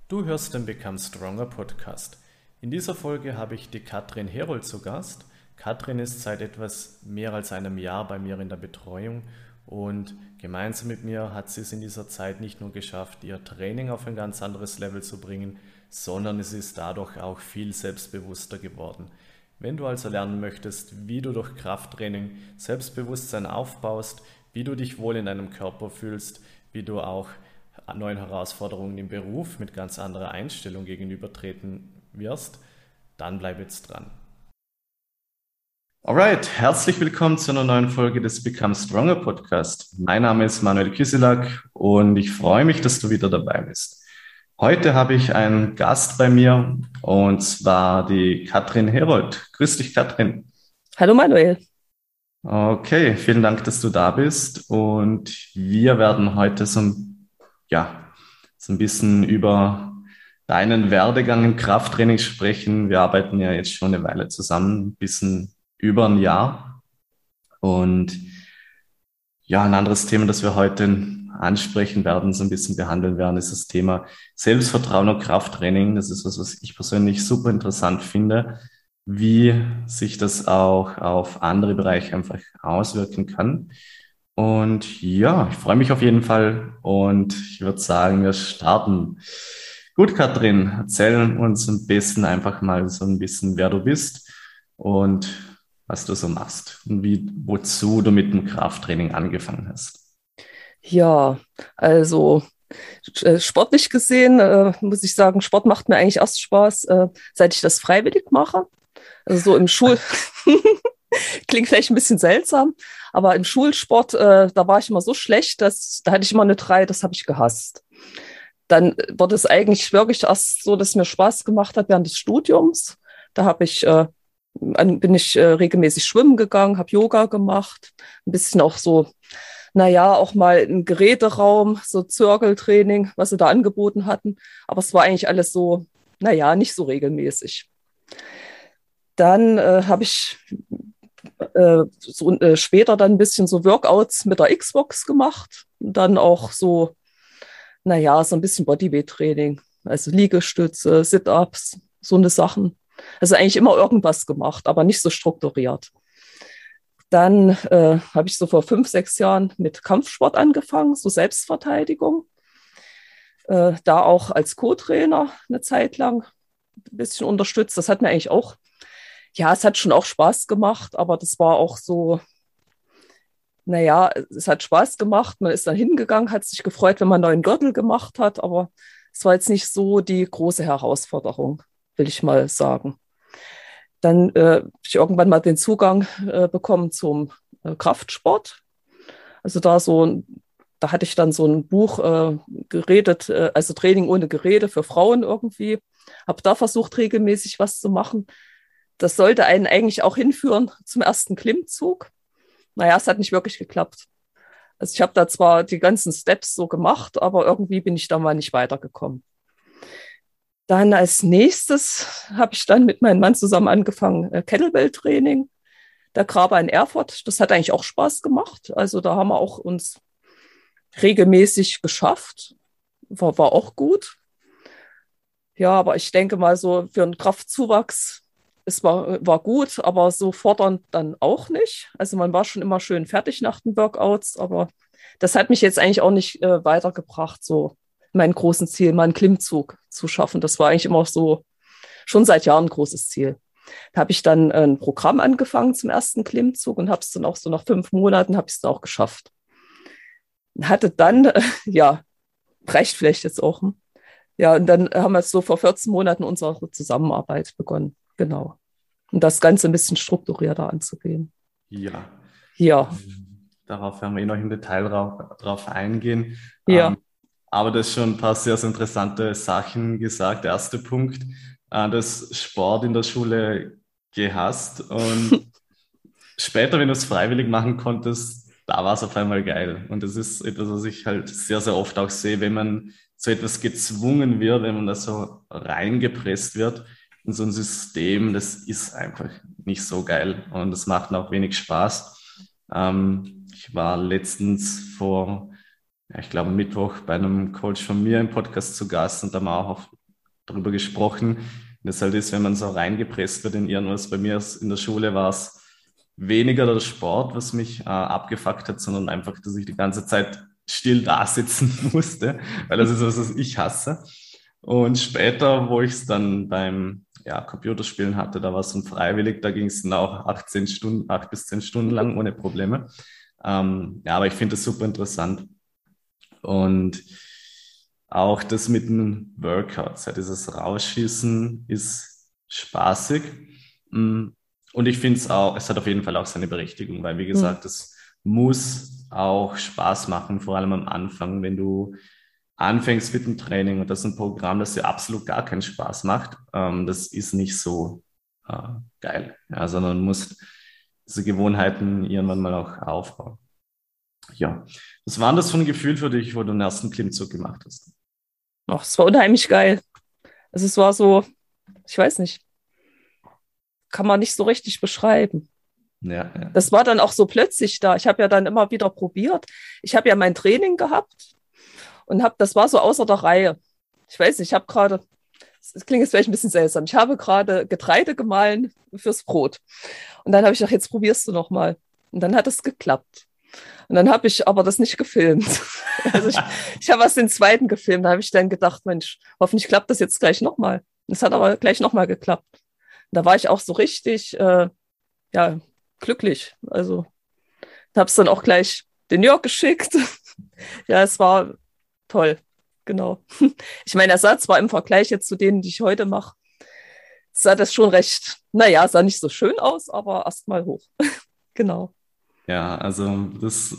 Du hörst den Become Stronger Podcast. In dieser Folge habe ich die Katrin Herold zu Gast. Katrin ist seit etwas mehr als einem Jahr bei mir in der Betreuung und gemeinsam mit mir hat sie es in dieser Zeit nicht nur geschafft, ihr Training auf ein ganz anderes Level zu bringen, sondern es ist dadurch auch viel selbstbewusster geworden. Wenn du also lernen möchtest, wie du durch Krafttraining Selbstbewusstsein aufbaust, wie du dich wohl in deinem Körper fühlst, wie du auch neuen Herausforderungen im Beruf mit ganz anderer Einstellung gegenübertreten wirst, dann bleib jetzt dran. Alright, herzlich willkommen zu einer neuen Folge des Become Stronger Podcast. Mein Name ist Manuel Kyselak und ich freue mich, dass du wieder dabei bist. Heute habe ich einen Gast bei mir und zwar die Katrin Herold. Grüß dich, Katrin. Hallo Manuel. Okay, vielen Dank, dass du da bist und wir werden heute ja, so ein bisschen über deinen Werdegang im Krafttraining sprechen. Wir arbeiten ja jetzt schon eine Weile zusammen, ein bisschen über ein Jahr. Und ja, ein anderes Thema, das wir heute ansprechen werden, so ein bisschen behandeln werden, ist das Thema Selbstvertrauen und Krafttraining. Das ist was, was ich persönlich super interessant finde, wie sich das auch auf andere Bereiche einfach auswirken kann. Und ja, ich freue mich auf jeden Fall und ich würde sagen, wir starten. Gut, Katrin, erzähl uns am besten einfach mal so ein bisschen, wer du bist und was du so machst und wozu du mit dem Krafttraining angefangen hast. Ja, also sportlich gesehen muss ich sagen, Sport macht mir eigentlich erst Spaß, seit ich das freiwillig mache. Also so im Schul klingt vielleicht ein bisschen seltsam, aber im Schulsport, da war ich immer so schlecht, dass da hatte ich immer eine 3, das habe ich gehasst. Dann wurde es eigentlich wirklich erst so, dass es mir Spaß gemacht hat während des Studiums. Da bin ich regelmäßig schwimmen gegangen, habe Yoga gemacht, ein bisschen auch so, naja, auch mal im Geräteraum, so Zirkeltraining, was sie da angeboten hatten. Aber es war eigentlich alles so, naja, nicht so regelmäßig. Dann habe ich später dann ein bisschen so Workouts mit der Xbox gemacht. Und dann auch so, naja, so ein bisschen Bodyweight-Training, also Liegestütze, Sit-Ups, so eine Sachen. Also eigentlich immer irgendwas gemacht, aber nicht so strukturiert. Dann habe ich so vor 5, 6 Jahren mit Kampfsport angefangen, so Selbstverteidigung. Da auch als Co-Trainer eine Zeit lang ein bisschen unterstützt. Das hat mir eigentlich auch, ja, es hat schon auch Spaß gemacht, aber das war auch so, naja, es hat Spaß gemacht. Man ist dann hingegangen, hat sich gefreut, wenn man einen neuen Gürtel gemacht hat, aber es war jetzt nicht so die große Herausforderung, will ich mal sagen. Dann habe ich irgendwann mal den Zugang bekommen zum Kraftsport. Also da hatte ich dann so ein Buch geredet, also Training ohne Gerede für Frauen irgendwie. Habe da versucht, regelmäßig was zu machen. Das sollte einen eigentlich auch hinführen zum ersten Klimmzug. Naja, es hat nicht wirklich geklappt. Also ich habe da zwar die ganzen Steps so gemacht, aber irgendwie bin ich da mal nicht weitergekommen. Dann als nächstes habe ich dann mit meinem Mann zusammen angefangen, Kettlebell-Training. Der Grabe in Erfurt, das hat eigentlich auch Spaß gemacht. Also da haben wir auch uns regelmäßig geschafft. War auch gut. Ja, aber ich denke mal so für einen Kraftzuwachs, war gut, aber so fordernd dann auch nicht. Also man war schon immer schön fertig nach den Workouts, aber das hat mich jetzt eigentlich auch nicht weitergebracht, so mein großen Ziel, mal einen Klimmzug zu schaffen. Das war eigentlich immer so schon seit Jahren ein großes Ziel. Da habe ich dann ein Programm angefangen zum ersten Klimmzug und habe es dann auch so nach 5 Monaten habe ich es dann auch geschafft. Hatte dann, ja, reicht vielleicht jetzt auch. Hm? Ja, und dann haben wir so vor 14 Monaten unsere Zusammenarbeit begonnen. Genau. Und das Ganze ein bisschen strukturierter anzugehen. Ja, Ja, darauf werden wir noch im Detail drauf eingehen. ja, Aber du hast schon ein paar sehr, sehr interessante Sachen gesagt. Der erste Punkt, das Sport in der Schule gehasst und später, wenn du es freiwillig machen konntest, da war es auf einmal geil. Und das ist etwas, was ich halt sehr, sehr oft auch sehe, wenn man so etwas gezwungen wird, wenn man da so reingepresst wird in so ein System, das ist einfach nicht so geil und das macht auch wenig Spaß. Ich war letztens vor ja, ich glaube, Mittwoch bei einem Coach von mir im Podcast zu Gast und da haben wir auch darüber gesprochen, wie das halt ist, wenn man so reingepresst wird in irgendwas. Bei mir in der Schule war es weniger der Sport, was mich abgefuckt hat, sondern einfach, dass ich die ganze Zeit still da sitzen musste, weil das ist was, was ich hasse. Und später, wo ich es dann beim Computerspielen hatte, da war es dann freiwillig, da ging es dann auch 18 Stunden, 8 bis 10 Stunden lang ohne Probleme. Ja, aber ich finde das super interessant. Und auch das mit den Workouts, ja, dieses Rausschießen ist spaßig. Mm, Und ich finde es auch, es hat auf jeden Fall auch seine Berechtigung, weil, wie Hm. gesagt, es muss auch Spaß machen, vor allem am Anfang, wenn du anfängst mit dem Training und das ist ein Programm, das dir absolut gar keinen Spaß macht, das ist nicht so geil, ja, sondern du musst diese Gewohnheiten irgendwann mal auch aufbauen. Ja, was war denn das für ein Gefühl für dich, wo du den ersten Klimmzug gemacht hast? Ach, es war unheimlich geil. Also es war so, ich weiß nicht, kann man nicht so richtig beschreiben. Ja, ja. Das war dann auch so plötzlich da. Ich habe ja dann immer wieder probiert. Ich habe ja mein Training gehabt und das war so außer der Reihe. Ich weiß nicht, ich habe gerade, es klingt jetzt vielleicht ein bisschen seltsam, ich habe gerade Getreide gemahlen fürs Brot. Und dann habe ich gedacht, jetzt probierst du noch mal. Und dann hat es geklappt. Und dann habe ich aber das nicht gefilmt. Also ich habe erst den zweiten gefilmt. Da habe ich dann gedacht, Mensch, hoffentlich klappt das jetzt gleich nochmal. Es hat aber gleich nochmal geklappt. Und da war ich auch so richtig, ja, glücklich. Also habe es dann auch gleich den Jörg geschickt. Ja, es war toll. Genau. Ich meine, er sah zwar im Vergleich jetzt zu denen, die ich heute mache, sah das schon recht, naja, sah nicht so schön aus, aber erstmal hoch. Genau. Ja, also das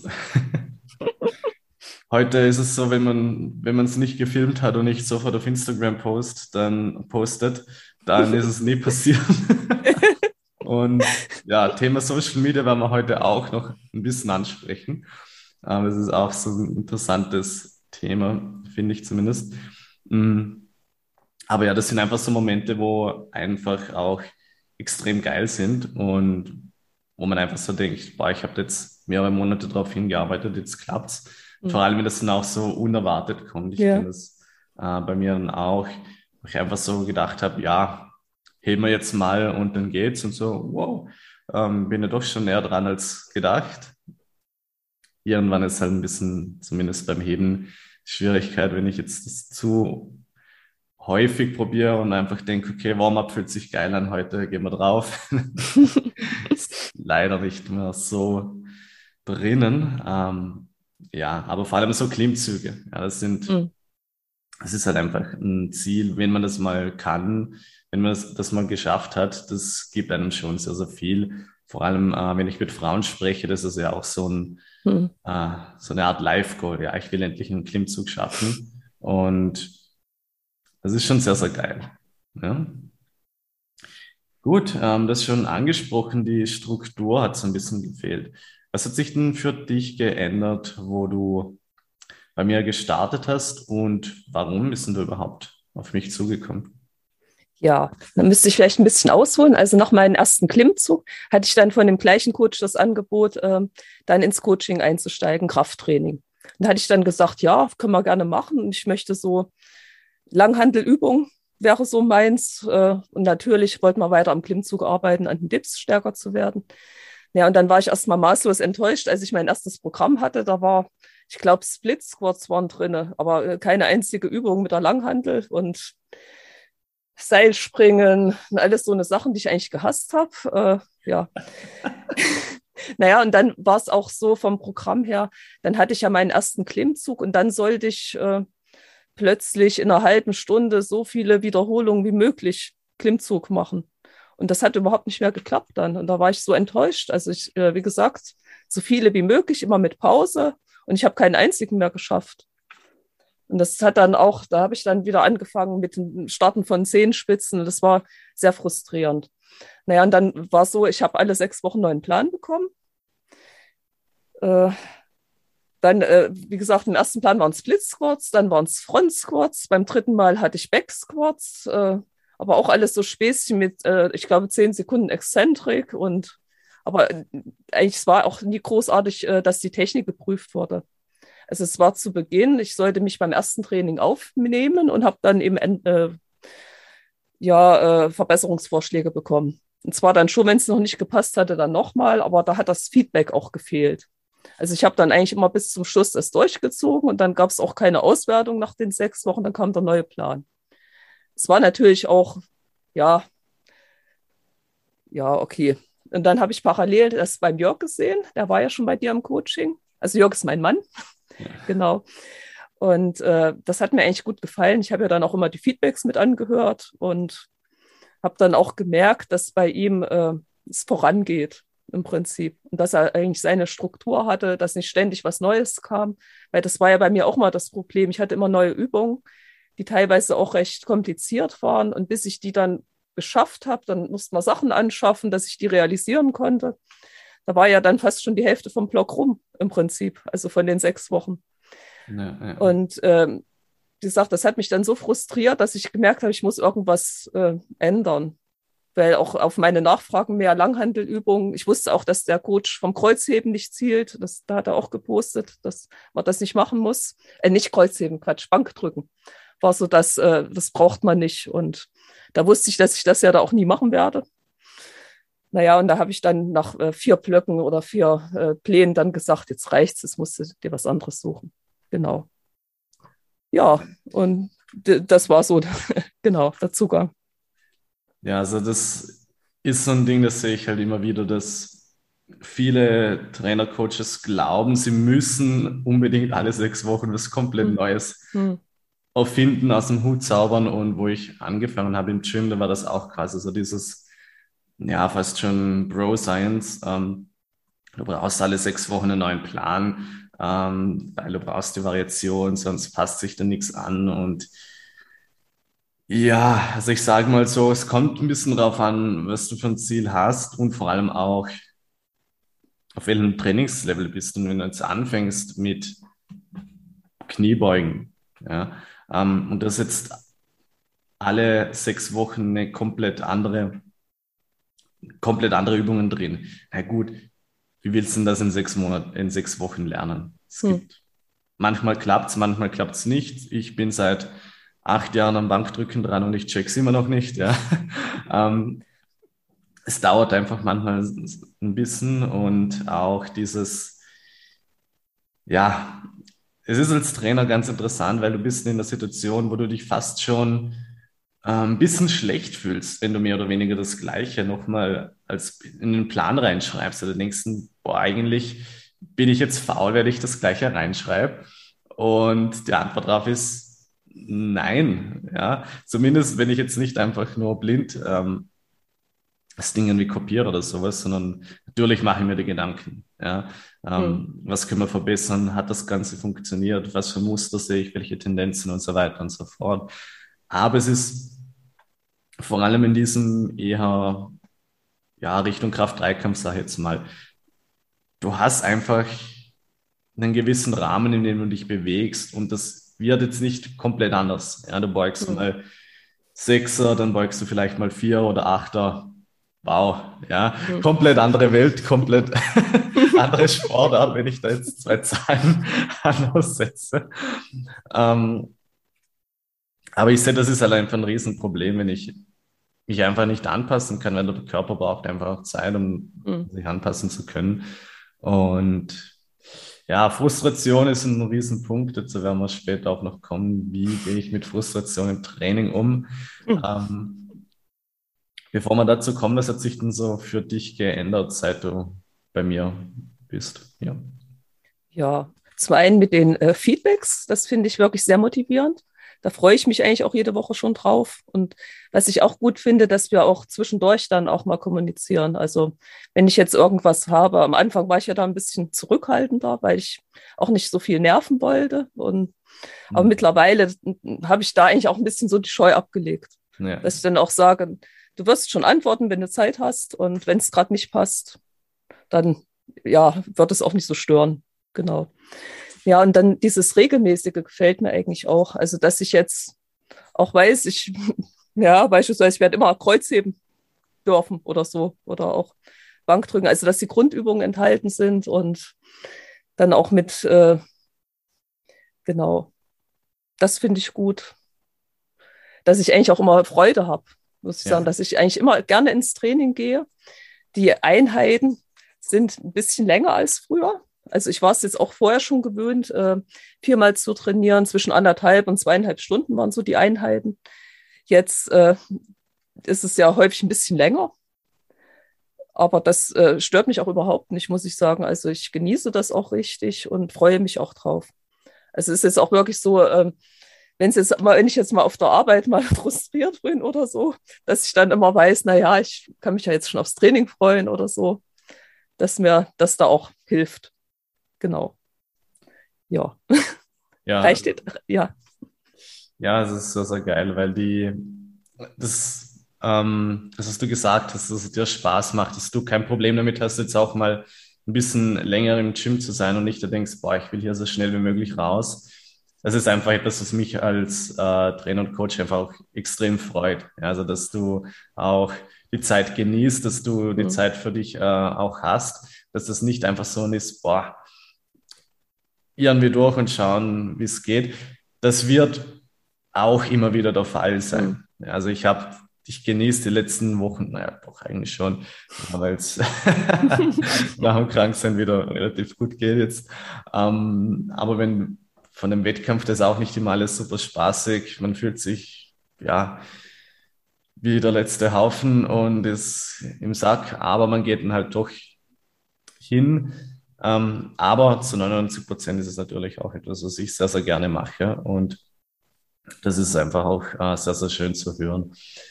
heute ist es so, wenn man es nicht gefilmt hat und nicht sofort auf Instagram postet, dann ist es nie passiert. Und ja, Thema Social Media werden wir heute auch noch ein bisschen ansprechen. Das ist auch so ein interessantes Thema, finde ich zumindest. Mm, Aber ja, das sind einfach so Momente, wo einfach auch extrem geil sind und wo man einfach so denkt, boah, ich habe jetzt mehrere Monate darauf hingearbeitet, jetzt klappt's. Hm. Vor allem, wenn das dann auch so unerwartet kommt. Ich Ja. kenne das bei mir dann auch, wo ich einfach so gedacht habe, ja, heben wir jetzt mal und dann geht's und so, wow, bin ja doch schon näher dran als gedacht. Irgendwann ist halt ein bisschen, zumindest beim Heben, Schwierigkeit, wenn ich jetzt das zu häufig probiere und einfach denke, okay, Warm-up fühlt sich geil an, heute gehen wir drauf. Ist leider nicht mehr so drinnen. Ja, aber vor allem so Klimmzüge. Ja, Hm. das ist halt einfach ein Ziel, wenn man das mal kann, wenn man das mal geschafft hat, das gibt einem schon sehr, sehr viel. Vor allem, wenn ich mit Frauen spreche, das ist ja auch Hm. so eine Art Life-Goal. Ja, ich will endlich einen Klimmzug schaffen. Und das ist schon sehr, sehr geil. Ja. Gut, das schon angesprochen, die Struktur hat so ein bisschen gefehlt. Was hat sich denn für dich geändert, wo du bei mir gestartet hast und warum bist denn du überhaupt auf mich zugekommen? Ja, dann müsste ich vielleicht ein bisschen ausholen. Also nach meinem ersten Klimmzug hatte ich dann von dem gleichen Coach das Angebot, dann ins Coaching einzusteigen, Krafttraining. Und da hatte ich dann gesagt, ja, können wir gerne machen. Und ich möchte so Langhantelübung wäre so meins. Und natürlich wollten wir weiter am Klimmzug arbeiten, an den Dips stärker zu werden. Ja, und dann war ich erstmal maßlos enttäuscht, als ich mein erstes Programm hatte. Da war, ich glaube, Split Squats waren drin, aber keine einzige Übung mit der Langhantel und Seilspringen und alles so eine Sachen, die ich eigentlich gehasst habe. Ja. Naja, und dann war es auch so vom Programm her, dann hatte ich ja meinen ersten Klimmzug und dann sollte ich plötzlich in einer halben Stunde so viele Wiederholungen wie möglich Klimmzug machen. Und das hat überhaupt nicht mehr geklappt dann. Und da war ich so enttäuscht. Also ich, wie gesagt, so viele wie möglich, immer mit Pause. Und ich habe keinen einzigen mehr geschafft. Und das hat dann auch, da habe ich dann wieder angefangen mit dem Starten von Zehenspitzen. Das war sehr frustrierend. Naja, und dann war es so, ich habe alle 6 Wochen einen neuen Plan bekommen. Äh, Dann, wie gesagt, im ersten Plan waren es Split Squats, dann waren es Front Squats. Beim dritten Mal hatte ich Back Squats, aber auch alles so Späßchen mit, ich glaube, 10 Sekunden Exzentrik. Aber eigentlich es war auch nie großartig, dass die Technik geprüft wurde. Also es war zu Beginn, ich sollte mich beim ersten Training aufnehmen und habe dann eben Verbesserungsvorschläge bekommen. Und zwar dann schon, wenn es noch nicht gepasst hatte, dann nochmal, aber da hat das Feedback auch gefehlt. Also ich habe dann eigentlich immer bis zum Schluss das durchgezogen und dann gab es auch keine Auswertung nach den 6 Wochen, dann kam der neue Plan. Es war natürlich auch, ja, ja, okay. Und dann habe ich parallel das beim Jörg gesehen, der war ja schon bei dir im Coaching. Also Jörg ist mein Mann, genau. Und das hat mir eigentlich gut gefallen. Ich habe ja dann auch immer die Feedbacks mit angehört und habe dann auch gemerkt, dass bei ihm es vorangeht im Prinzip. Und dass er eigentlich seine Struktur hatte, dass nicht ständig was Neues kam. Weil das war ja bei mir auch mal das Problem. Ich hatte immer neue Übungen, die teilweise auch recht kompliziert waren. Und bis ich die dann geschafft habe, dann musste man Sachen anschaffen, dass ich die realisieren konnte. Da war ja dann fast schon die Hälfte vom Block rum im Prinzip, also von den 6 Wochen. Ja, ja. Und wie gesagt, das hat mich dann so frustriert, dass ich gemerkt habe, ich muss irgendwas ändern. Weil auch auf meine Nachfragen mehr Langhantelübungen, ich wusste auch, dass der Coach vom Kreuzheben nicht zielt. Da hat er auch gepostet, dass man das nicht machen muss. Nicht Kreuzheben, Quatsch, Bankdrücken. War so, dass das braucht man nicht. Und da wusste ich, dass ich das ja da auch nie machen werde. Naja, und da habe ich dann nach 4 Blöcken oder 4 Plänen dann gesagt, jetzt reicht's, jetzt musst du dir was anderes suchen. Genau. Ja, und das war so, genau, der Zugang. Ja, also das ist so ein Ding, das sehe ich halt immer wieder, dass viele Trainer, Coaches glauben, sie müssen unbedingt alle 6 Wochen was komplett Hm. Neues Hm. auffinden, aus dem Hut zaubern. Und wo ich angefangen habe im Gym, da war das auch quasi so dieses, ja, fast schon Bro-Science. Du brauchst alle 6 Wochen einen neuen Plan, weil du brauchst die Variation, sonst passt sich da nichts an. Und ja, also ich sage mal so, es kommt ein bisschen drauf an, was du für ein Ziel hast und vor allem auch, auf welchem Trainingslevel bist du. Und wenn du jetzt anfängst mit Kniebeugen, ja, und das jetzt alle 6 Wochen eine komplett andere Übungen drin. Na gut, wie willst du denn das in 6 Monaten, in 6 Wochen lernen? Es Hm. gibt, manchmal klappt's nicht. Ich bin seit 8 Jahren am Bankdrücken dran und ich check's immer noch nicht, ja. Ähm, Es dauert einfach manchmal ein bisschen und auch dieses, ja, es ist als Trainer ganz interessant, weil du bist in der Situation, wo du dich fast schon ein bisschen schlecht fühlst, wenn du mehr oder weniger das Gleiche nochmal als in den Plan reinschreibst. Oder denkst du, boah, eigentlich bin ich jetzt faul, weil ich das Gleiche reinschreibe. Und die Antwort darauf ist nein. Ja, zumindest wenn ich jetzt nicht einfach nur blind das Ding irgendwie kopiere oder sowas, sondern natürlich mache ich mir die Gedanken. Ja, Hm. was können wir verbessern? Hat das Ganze funktioniert? Was für Muster sehe ich? Welche Tendenzen und so weiter und so fort. Aber es ist vor allem in diesem eher, ja, Richtung Kraft-Dreikampf, sag ich jetzt mal, du hast einfach einen gewissen Rahmen, in dem du dich bewegst und das wird jetzt nicht komplett anders. Ja, du beugst Hm. mal Sechser, dann beugst du vielleicht mal Vier oder Achter. Wow, ja, Hm. komplett andere Welt, komplett andere Sportart, wenn ich da jetzt zwei Zahlen aussetze. Ähm, aber ich sehe, das ist halt einfach ein Riesenproblem, wenn ich mich einfach nicht anpassen kann, weil der Körper braucht einfach auch Zeit, um Hm. sich anpassen zu können. Und ja, Frustration ist ein Riesenpunkt. Dazu werden wir später auch noch kommen. Wie gehe ich mit Frustration im Training um? Hm. Ähm, Bevor wir dazu kommen, was hat sich denn so für dich geändert, seit du bei mir bist? Ja. Ja, zum einen mit den Feedbacks, das finde ich wirklich sehr motivierend. Da freue ich mich eigentlich auch jede Woche schon drauf. Und was ich auch gut finde, dass wir auch zwischendurch dann auch mal kommunizieren. Also wenn ich jetzt irgendwas habe, am Anfang war ich ja da ein bisschen zurückhaltender, weil ich auch nicht so viel nerven wollte. Aber Hm. mittlerweile habe ich da eigentlich auch ein bisschen so die Scheu abgelegt, Ja. dass ich dann auch sage, du wirst schon antworten, wenn du Zeit hast. Und wenn es gerade nicht passt, dann ja, wird es auch nicht so stören. Genau. Ja, und dann dieses Regelmäßige gefällt mir eigentlich auch. Also, dass ich jetzt auch weiß, ja, beispielsweise, ich werde immer Kreuzheben dürfen oder so oder auch Bankdrücken. Also, dass die Grundübungen enthalten sind und dann auch mit Genau. Das finde ich gut, dass ich eigentlich auch immer Freude habe, muss ich sagen, Ja, dass ich eigentlich immer gerne ins Training gehe. Die Einheiten sind ein bisschen länger als früher. Also ich war es jetzt auch vorher schon gewöhnt, viermal zu trainieren. Zwischen 1,5 und 2,5 Stunden waren so die Einheiten. Jetzt ist es ja häufig ein bisschen länger. Aber das stört mich auch überhaupt nicht, muss ich sagen. Also ich genieße das auch richtig und freue mich auch drauf. Also es ist jetzt auch wirklich so, wenn ich jetzt mal auf der Arbeit mal frustriert bin oder so, dass ich dann immer weiß, naja, ich kann mich ja jetzt schon aufs Training freuen oder so, dass mir das da auch hilft. Genau. Ja, ja, reicht. Ja. ja, es ist sehr, sehr geil, weil das, was du gesagt hast, dass es dir Spaß macht, dass du kein Problem damit hast, jetzt auch mal ein bisschen länger im Gym zu sein und nicht da denkst, boah, ich will hier so schnell wie möglich raus. Das ist einfach etwas, was mich als Trainer und Coach einfach auch extrem freut. Ja, also, dass du auch die Zeit genießt, dass du die Hm. Zeit für dich auch hast, dass das nicht einfach so ist, boah, irgendwie durch und schauen, wie es geht. Das wird auch immer wieder der Fall Hm. sein. Ja, also ich genieße die letzten Wochen, naja, doch eigentlich schon, weil es nach dem Kranksein wieder relativ gut geht jetzt. Aber wenn von dem Wettkampf, das ist auch nicht immer alles super spaßig. Man fühlt sich, ja, wie der letzte Haufen und ist im Sack, aber man geht dann halt doch hin. Aber zu 99% ist es natürlich auch etwas, was ich sehr, sehr gerne mache. Und das ist einfach auch sehr, sehr schön zu hören.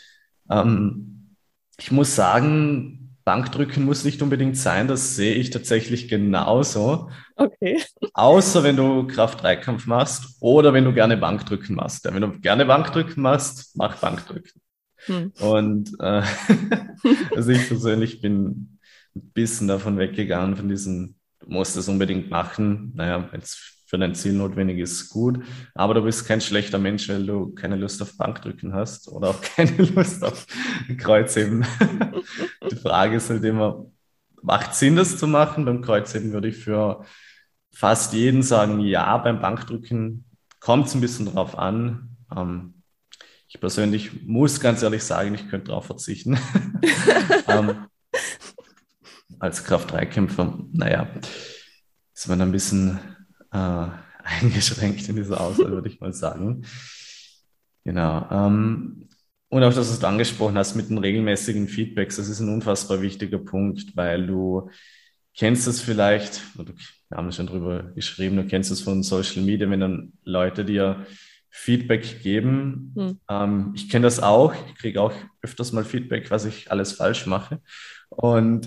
Ich muss sagen, Bankdrücken muss nicht unbedingt sein. Das sehe ich tatsächlich genauso. Okay. Außer wenn du Kraft-3-Kampf machst oder wenn du gerne Bankdrücken machst. Ja, wenn du gerne Bankdrücken machst, mach Bankdrücken. Hm. Und also ich persönlich bin ein bisschen davon weggegangen, von diesem, du musst es unbedingt machen. Naja, wenn es für dein Ziel notwendig ist, gut. Aber du bist kein schlechter Mensch, weil du keine Lust auf Bankdrücken hast oder auch keine Lust auf Kreuzheben. Die Frage ist halt immer, macht Sinn, das zu machen? Beim Kreuzheben würde ich für fast jeden sagen, ja, beim Bankdrücken kommt es ein bisschen drauf an. Ich persönlich muss ganz ehrlich sagen, ich könnte darauf verzichten. ähm, als Kraft-3-Kämpfer, naja, ist man ein bisschen eingeschränkt in dieser Auswahl, würde ich mal sagen. Genau. Und auch, dass du es angesprochen hast mit den regelmäßigen Feedbacks, das ist ein unfassbar wichtiger Punkt, weil du kennst es vielleicht, oder wir haben schon drüber geschrieben, du kennst es von Social Media, wenn dann Leute dir Feedback geben. Hm. Ich kenne das auch, ich kriege auch öfters mal Feedback, was ich alles falsch mache. Und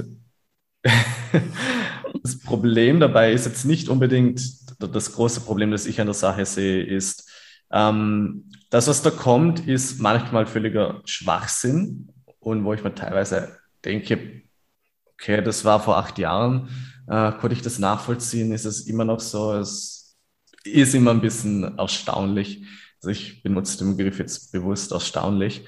das Problem dabei ist jetzt nicht unbedingt, das große Problem, das ich an der Sache sehe, ist, das, was da kommt, ist manchmal völliger Schwachsinn und wo ich mir teilweise denke, okay, das war vor 8 Jahren, konnte ich das nachvollziehen, ist es immer noch so, es ist immer ein bisschen erstaunlich. Also ich benutze den Begriff jetzt bewusst erstaunlich.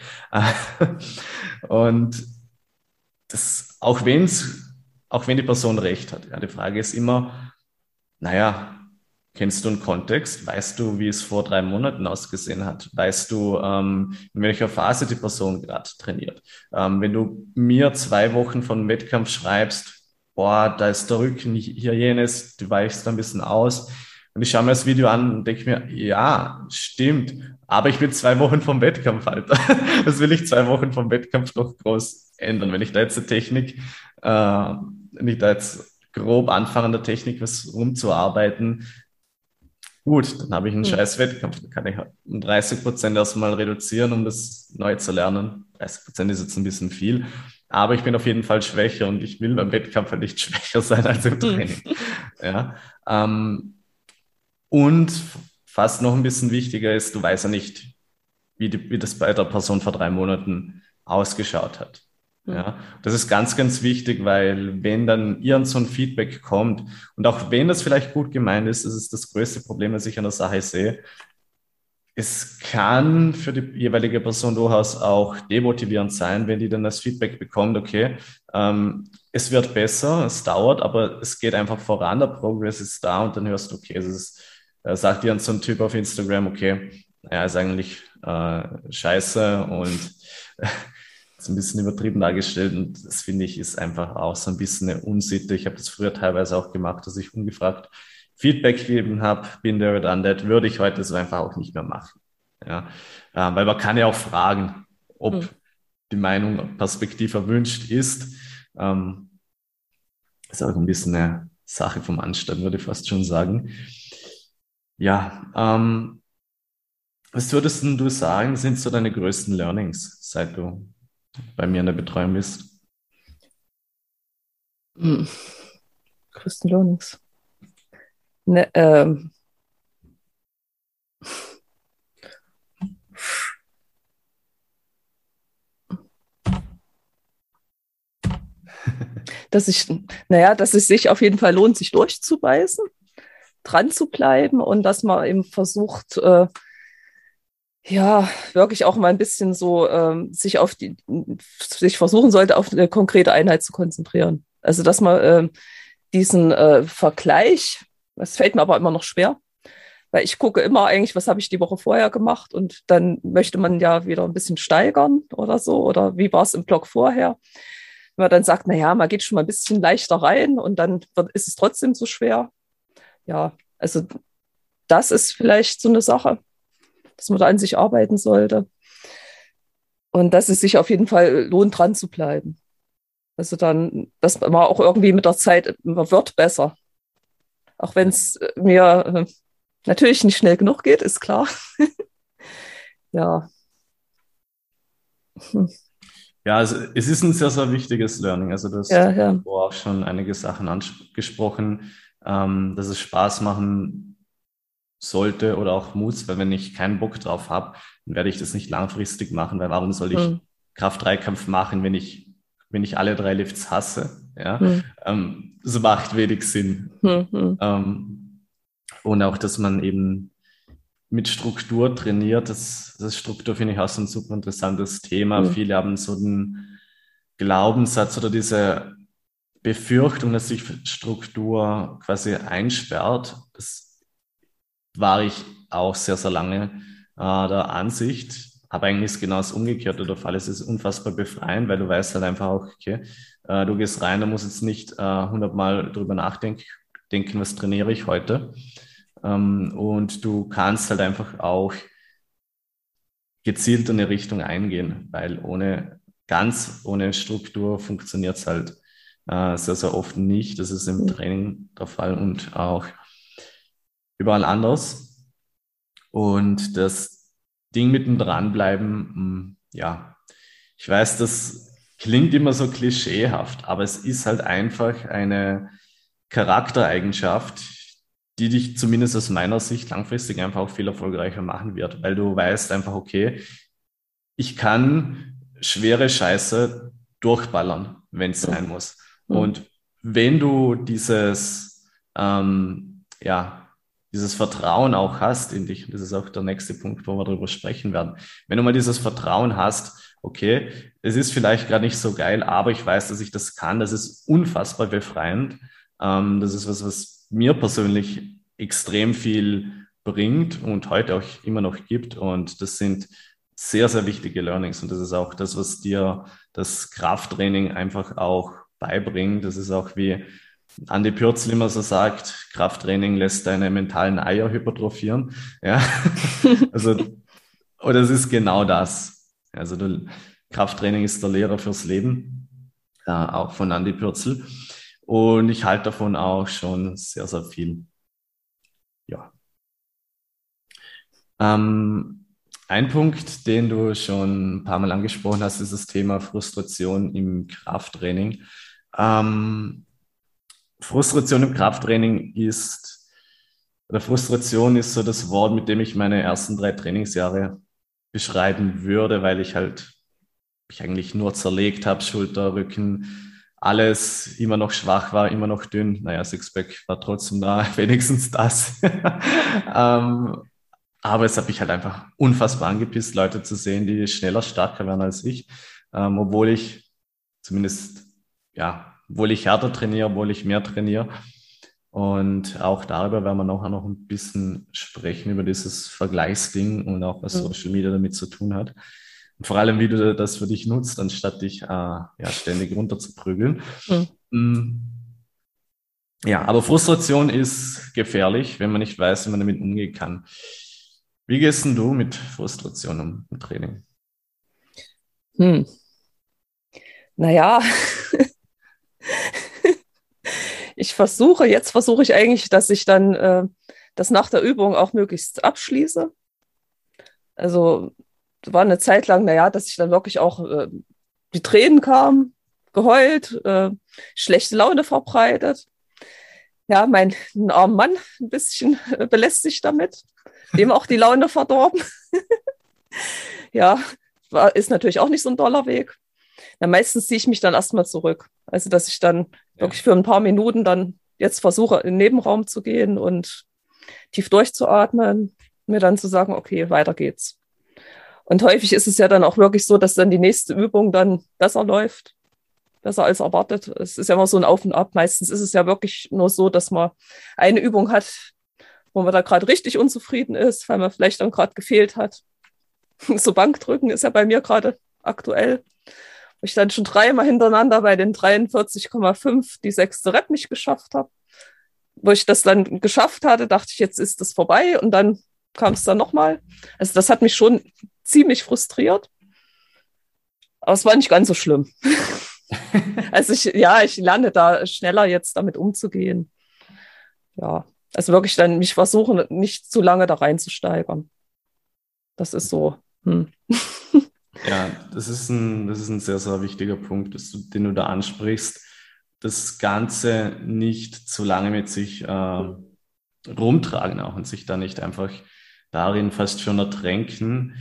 Und das, auch wenn die Person recht hat. Ja, die Frage ist immer, naja, kennst du einen Kontext? Weißt du, wie es vor 3 Monaten ausgesehen hat? Weißt du, in welcher Phase die Person gerade trainiert? Wenn du mir 2 Wochen von Wettkampf schreibst, boah, da ist der Rücken hier jenes, du weichst da ein bisschen aus. Und ich schaue mir das Video an und denke mir, ja, stimmt, aber ich bin 2 Wochen vom Wettkampf, Alter. Was will ich 2 Wochen vom Wettkampf noch groß ändern? Wenn ich da jetzt eine Technik, wenn ich da jetzt grob anfange, an der Technik was rumzuarbeiten, gut, dann habe ich einen Hm. scheiß Wettkampf. Dann kann ich halt um 30% erstmal reduzieren, um das neu zu lernen. 30% ist jetzt ein bisschen viel, aber ich bin auf jeden Fall schwächer und ich will beim Wettkampf halt nicht schwächer sein als im Hm. Training. Ja. Und fast noch ein bisschen wichtiger ist, du weißt ja nicht, wie das bei der Person vor 3 Monaten ausgeschaut hat. Hm. Ja, das ist ganz, ganz wichtig, weil wenn dann irgend so ein Feedback kommt und auch wenn das vielleicht gut gemeint ist, das ist das größte Problem, das ich an der Sache sehe. Es kann für die jeweilige Person durchaus auch demotivierend sein, wenn die dann das Feedback bekommt, okay, es wird besser, es dauert, aber es geht einfach voran, der Progress ist da und dann hörst du, okay, es ist sagt dir so ein Typ auf Instagram, okay, er ist eigentlich scheiße und ist ein bisschen übertrieben dargestellt und das finde ich ist einfach auch so ein bisschen eine Unsitte. Ich habe das früher teilweise auch gemacht, dass ich ungefragt Feedback gegeben habe, bin there, done that, würde ich heute so einfach auch nicht mehr machen. Ja, weil man kann ja auch fragen, ob die Meinung Perspektive erwünscht ist. Ist auch ein bisschen eine Sache vom Anstand, würde ich fast schon sagen. Ja, was würdest denn du sagen, sind so deine größten Learnings, seit du bei mir in der Betreuung bist? Größten Learnings. Ne, dass es sich auf jeden Fall lohnt, sich durchzubeißen, dran zu bleiben und dass man eben versucht, ja, wirklich auch mal ein bisschen so sich versuchen sollte, auf eine konkrete Einheit zu konzentrieren. Also, dass man diesen Vergleich, das fällt mir aber immer noch schwer, weil ich gucke immer eigentlich, was habe ich die Woche vorher gemacht und dann möchte man ja wieder ein bisschen steigern oder so oder wie war es im Blog vorher. Wenn man dann sagt, naja, man geht schon mal ein bisschen leichter rein und dann ist es trotzdem so schwer. Ja, also das ist vielleicht so eine Sache, dass man da an sich arbeiten sollte und dass es sich auf jeden Fall lohnt, dran zu bleiben. Also dann, dass man auch irgendwie mit der Zeit, man wird besser. Auch wenn es mir natürlich nicht schnell genug geht, ist klar. Ja. Ja, also es ist ein sehr, sehr wichtiges Learning. Also du Ja, hast ja. auch schon einige Sachen angesprochen, dass es Spaß machen sollte oder auch muss, weil wenn ich keinen Bock drauf habe, dann werde ich das nicht langfristig machen, weil warum soll ich Hm. Kraft-3-Kampf machen, wenn ich alle 3 Lifts hasse? Ja, Hm. das macht wenig Sinn. Hm. Hm. Und auch, dass man eben mit Struktur trainiert. Das Struktur finde ich auch so ein super interessantes Thema. Hm. Viele haben so den Glaubenssatz oder diese Befürchtung, dass sich Struktur quasi einsperrt. Das war ich auch sehr, sehr lange der Ansicht. Aber eigentlich ist genau das Umgekehrte der Fall. Es ist unfassbar befreiend, weil du weißt halt einfach auch, okay, du gehst rein, du musst jetzt nicht 100 Mal drüber nachdenken, was trainiere ich heute. Und du kannst halt einfach auch gezielt in eine Richtung eingehen, weil ganz ohne Struktur funktioniert es halt sehr, sehr oft nicht. Das ist im Hm. Training der Fall und auch überall anders. Und das Ding mit dem Dranbleiben, ja, ich weiß, das klingt immer so klischeehaft, aber es ist halt einfach eine Charaktereigenschaft, die dich zumindest aus meiner Sicht langfristig einfach auch viel erfolgreicher machen wird, weil du weißt einfach, okay, ich kann schwere Scheiße durchballern, wenn es sein muss. Hm. Und wenn du ja, dieses Vertrauen auch hast in dich, und das ist auch der nächste Punkt, wo wir darüber sprechen werden. Wenn du mal dieses Vertrauen hast, okay, es ist vielleicht gerade nicht so geil, aber ich weiß, dass ich das kann, das ist unfassbar befreiend. Das ist was mir persönlich extrem viel bringt und heute auch immer noch gibt. Und das sind sehr, sehr wichtige Learnings. Und das ist auch das, was dir das Krafttraining einfach auch beibringt. Das ist auch wie Andi Pürzel immer so sagt, Krafttraining lässt deine mentalen Eier hypertrophieren. Ja, also, und das ist genau das. Also, Krafttraining ist der Lehrer fürs Leben, auch von Andi Pürzel. Und ich halte davon auch schon sehr, sehr viel. Ja. Ein Punkt, den du schon ein paar Mal angesprochen hast, ist das Thema Frustration im Krafttraining. Ähm, Frustration im Krafttraining oder Frustration ist so das Wort, mit dem ich meine ersten 3 Trainingsjahre beschreiben würde, weil ich mich eigentlich nur zerlegt habe, Schulter, Rücken, alles immer noch schwach war, immer noch dünn. Naja, Sixpack war trotzdem da, wenigstens das. Aber es hat mich halt einfach unfassbar angepisst, Leute zu sehen, die schneller, stärker werden als ich, obwohl ich zumindest, ja, obwohl ich härter trainiere, obwohl ich mehr trainiere. Und auch darüber werden wir nachher noch ein bisschen sprechen, über dieses Vergleichsding und auch was Mhm. Social Media damit zu tun hat. Und vor allem, wie du das für dich nutzt, anstatt dich ja, ständig runterzuprügeln. Mhm. Mm, ja, aber Frustration ist gefährlich, wenn man nicht weiß, wie man damit umgehen kann. Wie gehst denn du mit Frustration im Training? Hm. Naja, jetzt versuche ich eigentlich, dass ich dann das nach der Übung auch möglichst abschließe. Also war eine Zeit lang, naja, dass ich dann wirklich auch die Tränen kamen, geheult, schlechte Laune verbreitet. Ja, mein armer Mann ein bisschen belästigt damit, dem auch die Laune verdorben. Ja, ist natürlich auch nicht so ein doller Weg. Ja, meistens ziehe ich mich dann erstmal zurück. Also, dass ich dann Ja, wirklich für ein paar Minuten dann jetzt versuche, in den Nebenraum zu gehen und tief durchzuatmen, mir dann zu sagen, okay, weiter geht's. Und häufig ist es ja dann auch wirklich so, dass dann die nächste Übung dann besser läuft, besser als erwartet. Es ist ja immer so ein Auf und Ab. Meistens ist es ja wirklich nur so, dass man eine Übung hat, wo man da gerade richtig unzufrieden ist, weil man vielleicht dann gerade gefehlt hat. So Bankdrücken ist ja bei mir gerade aktuell, wo ich dann schon dreimal hintereinander bei den 43,5 die sechste Rep nicht geschafft habe. Wo ich das dann geschafft hatte, dachte ich, jetzt ist das vorbei und dann kam es dann nochmal. Also das hat mich schon ziemlich frustriert, aber es war nicht ganz so schlimm. Also ich lerne da schneller jetzt damit umzugehen. Ja, also wirklich dann mich versuchen, nicht zu lange da reinzusteigern. Das ist so. Hm. ja, das ist ein sehr, sehr wichtiger Punkt, den du da ansprichst. Das Ganze nicht zu lange mit sich rumtragen auch und sich da nicht einfach darin fast schon ertränken.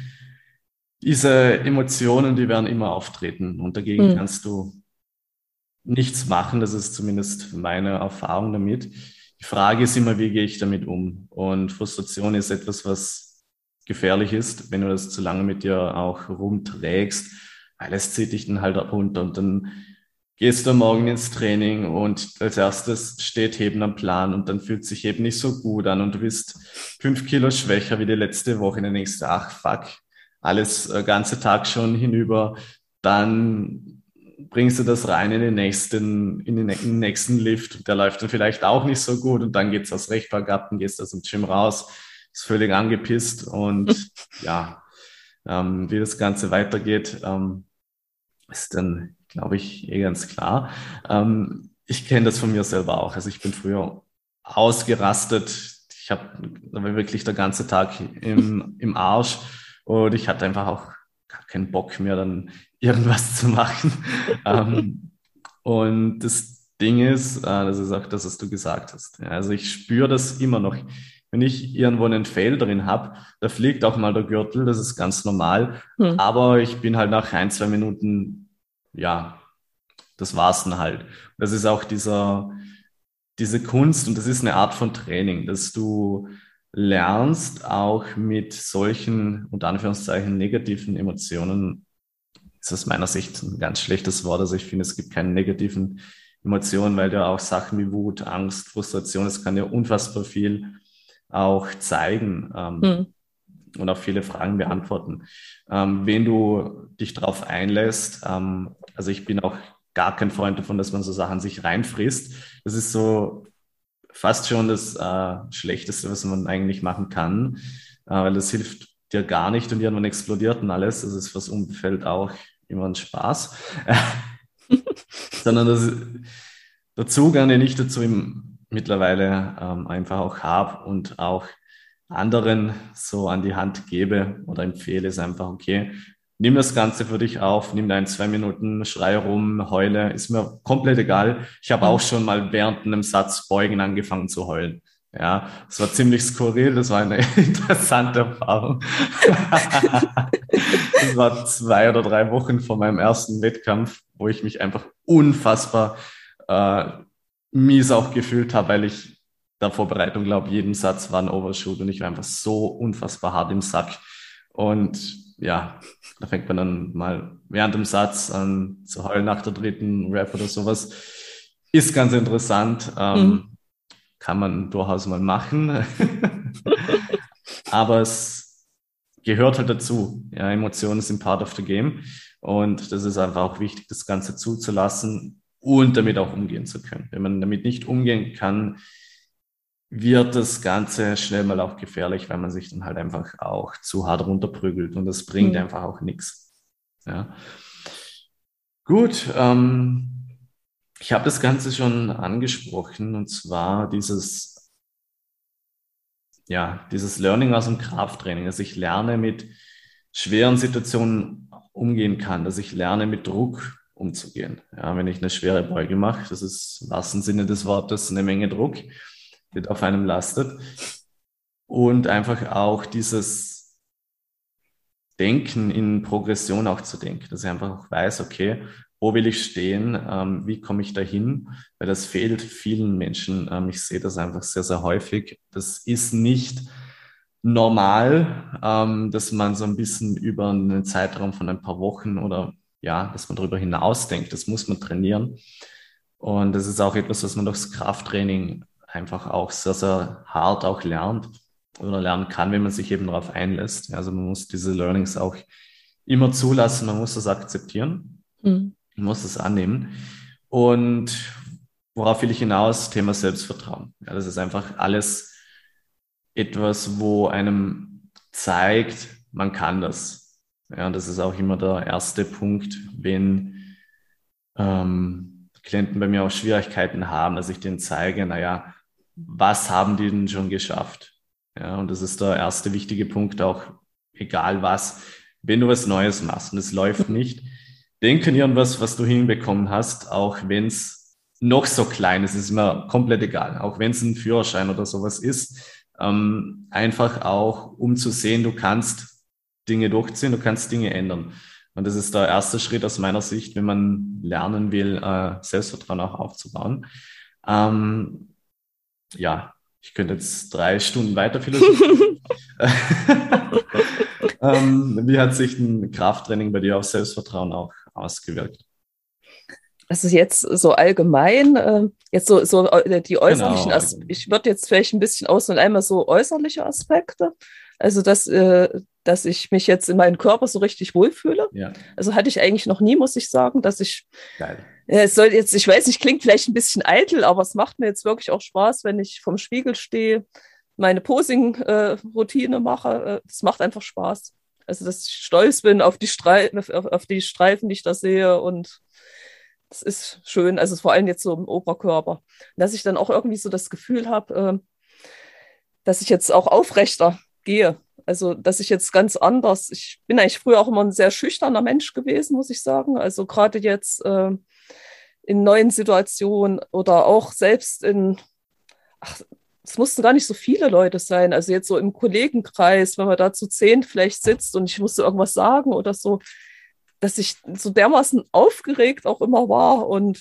Diese Emotionen, die werden immer auftreten und dagegen Hm. kannst du nichts machen. Das ist zumindest meine Erfahrung damit. Die Frage ist immer, wie gehe ich damit um? Und Frustration ist etwas, was gefährlich ist, wenn du das zu lange mit dir auch rumträgst, weil es zieht dich dann halt runter und dann gehst du morgen ins Training und als erstes steht Heben am Plan und dann fühlt sich Heben nicht so gut an und du bist 5 Kilo schwächer wie die letzte Woche. Und dann denkst du, ach fuck, alles ganze Tag schon hinüber. Dann bringst du das rein in den nächsten Lift. Der läuft dann vielleicht auch nicht so gut und dann geht's aus recht bergab, gehst aus dem Gym raus, ist völlig angepisst und ja, wie das Ganze weitergeht, ist dann, glaube ich, eh ganz klar. Ich kenne das von mir selber auch. Also ich bin früher ausgerastet. Da war wirklich der ganze Tag im Arsch und ich hatte einfach auch gar keinen Bock mehr, dann irgendwas zu machen. Und das Ding ist, das ist auch das, was du gesagt hast. Ja, also ich spüre das immer noch. Wenn ich irgendwo einen Fail drin habe, da fliegt auch mal der Gürtel, das ist ganz normal. Hm. Aber ich bin halt nach 1, 2 Minuten, ja, das war's dann halt. Das ist auch diese Kunst und das ist eine Art von Training, dass du lernst, auch mit solchen, unter Anführungszeichen, negativen Emotionen, ist aus meiner Sicht ein ganz schlechtes Wort. Also ich finde, es gibt keine negativen Emotionen, weil ja auch Sachen wie Wut, Angst, Frustration, das kann ja unfassbar viel auch zeigen. Hm. Und auch viele Fragen beantworten. Wenn du dich darauf einlässt, also ich bin auch gar kein Freund davon, dass man so Sachen sich reinfrisst. Das ist so fast schon das Schlechteste, was man eigentlich machen kann, weil das hilft dir gar nicht und irgendwann explodiert und alles. Das ist fürs Umfeld auch immer ein Spaß. Sondern der Zugang, den ich dazu mittlerweile einfach auch habe und auch anderen so an die Hand gebe oder empfehle, ist einfach, okay, nimm das Ganze für dich auf, nimm 1, 2 Minuten, schrei rum, heule, ist mir komplett egal. Ich habe auch Hm. schon mal während einem Satz beugen angefangen zu heulen. Ja, es war ziemlich skurril, das war eine interessante Erfahrung. Das war 2 oder 3 Wochen vor meinem ersten Wettkampf, wo ich mich einfach unfassbar äh, mies auch gefühlt habe, weil ich der Vorbereitung glaube, jeden Satz war ein Overshoot und ich war einfach so unfassbar hart im Sack. Und ja, da fängt man dann mal während dem Satz an zu heulen nach der dritten Rap oder sowas. Ist ganz interessant. Hm. kann man durchaus mal machen. Aber es gehört halt dazu. Ja, Emotionen sind part of the game. Und das ist einfach auch wichtig, das Ganze zuzulassen und damit auch umgehen zu können. Wenn man damit nicht umgehen kann, wird das Ganze schnell mal auch gefährlich, weil man sich dann halt einfach auch zu hart runterprügelt und das bringt Hm. einfach auch nichts. Ja. Gut, ich habe das Ganze schon angesprochen und zwar dieses Learning aus dem Krafttraining, dass ich lerne, mit schweren Situationen umgehen kann, dass ich lerne, mit Druck umzugehen. Ja, wenn ich eine schwere Beuge mache, das ist im wahrsten Sinne des Wortes eine Menge Druck, die auf einem lastet. Und einfach auch dieses Denken in Progression auch zu denken, dass ich einfach auch weiß, okay, wo will ich stehen, wie komme ich dahin, weil das fehlt vielen Menschen. Ich sehe das einfach sehr, sehr häufig. Das ist nicht normal, dass man so ein bisschen über einen Zeitraum von ein paar Wochen oder ja, dass man darüber hinaus denkt. Das muss man trainieren. Und das ist auch etwas, was man durchs Krafttraining einfach auch sehr, sehr hart auch lernt oder lernen kann, wenn man sich eben darauf einlässt. Also man muss diese Learnings auch immer zulassen, man muss das akzeptieren, Hm. man muss das annehmen. Und worauf will ich hinaus? Thema Selbstvertrauen. Ja, das ist einfach alles etwas, wo einem zeigt, man kann das. Ja, und das ist auch immer der erste Punkt, wenn Klienten bei mir auch Schwierigkeiten haben, dass ich denen zeige, naja, was haben die denn schon geschafft? Ja, und das ist der erste wichtige Punkt, auch egal was, wenn du was Neues machst und es läuft nicht, denk an irgendwas, was du hinbekommen hast, auch wenn es noch so klein ist mir komplett egal, auch wenn es ein Führerschein oder sowas ist, einfach auch, um zu sehen, du kannst Dinge durchziehen, du kannst Dinge ändern. Und das ist der erste Schritt aus meiner Sicht, wenn man lernen will, Selbstvertrauen auch aufzubauen. Ähm, ja, ich könnte jetzt 3 Stunden weiter philosophieren. Wie hat sich ein Krafttraining bei dir auf Selbstvertrauen auch ausgewirkt? Also jetzt so allgemein, jetzt so die äußerlichen Genau, Aspekte, ich würde jetzt vielleicht ein bisschen aus und einmal so äußerliche Aspekte, also dass ich mich jetzt in meinem Körper so richtig wohlfühle. ja, Also hatte ich eigentlich noch nie, muss ich sagen, dass ich, geil. es soll jetzt, ich weiß nicht, klingt vielleicht ein bisschen eitel, aber es macht mir jetzt wirklich auch Spaß, wenn ich vorm Spiegel stehe, meine Posing-Routine mache. Es macht einfach Spaß. Also, dass ich stolz bin auf auf die Streifen, die ich da sehe und das ist schön, also vor allem jetzt so im Oberkörper. Dass ich dann auch irgendwie so das Gefühl habe, dass ich jetzt auch aufrechter gehe. Also, dass ich jetzt ganz anders, ich bin eigentlich früher auch immer ein sehr schüchterner Mensch gewesen, muss ich sagen. Also gerade jetzt in neuen Situationen oder auch selbst ach, es mussten gar nicht so viele Leute sein. Also jetzt so im Kollegenkreis, wenn man da zu 10 vielleicht sitzt und ich musste irgendwas sagen oder so, dass ich so dermaßen aufgeregt auch immer war und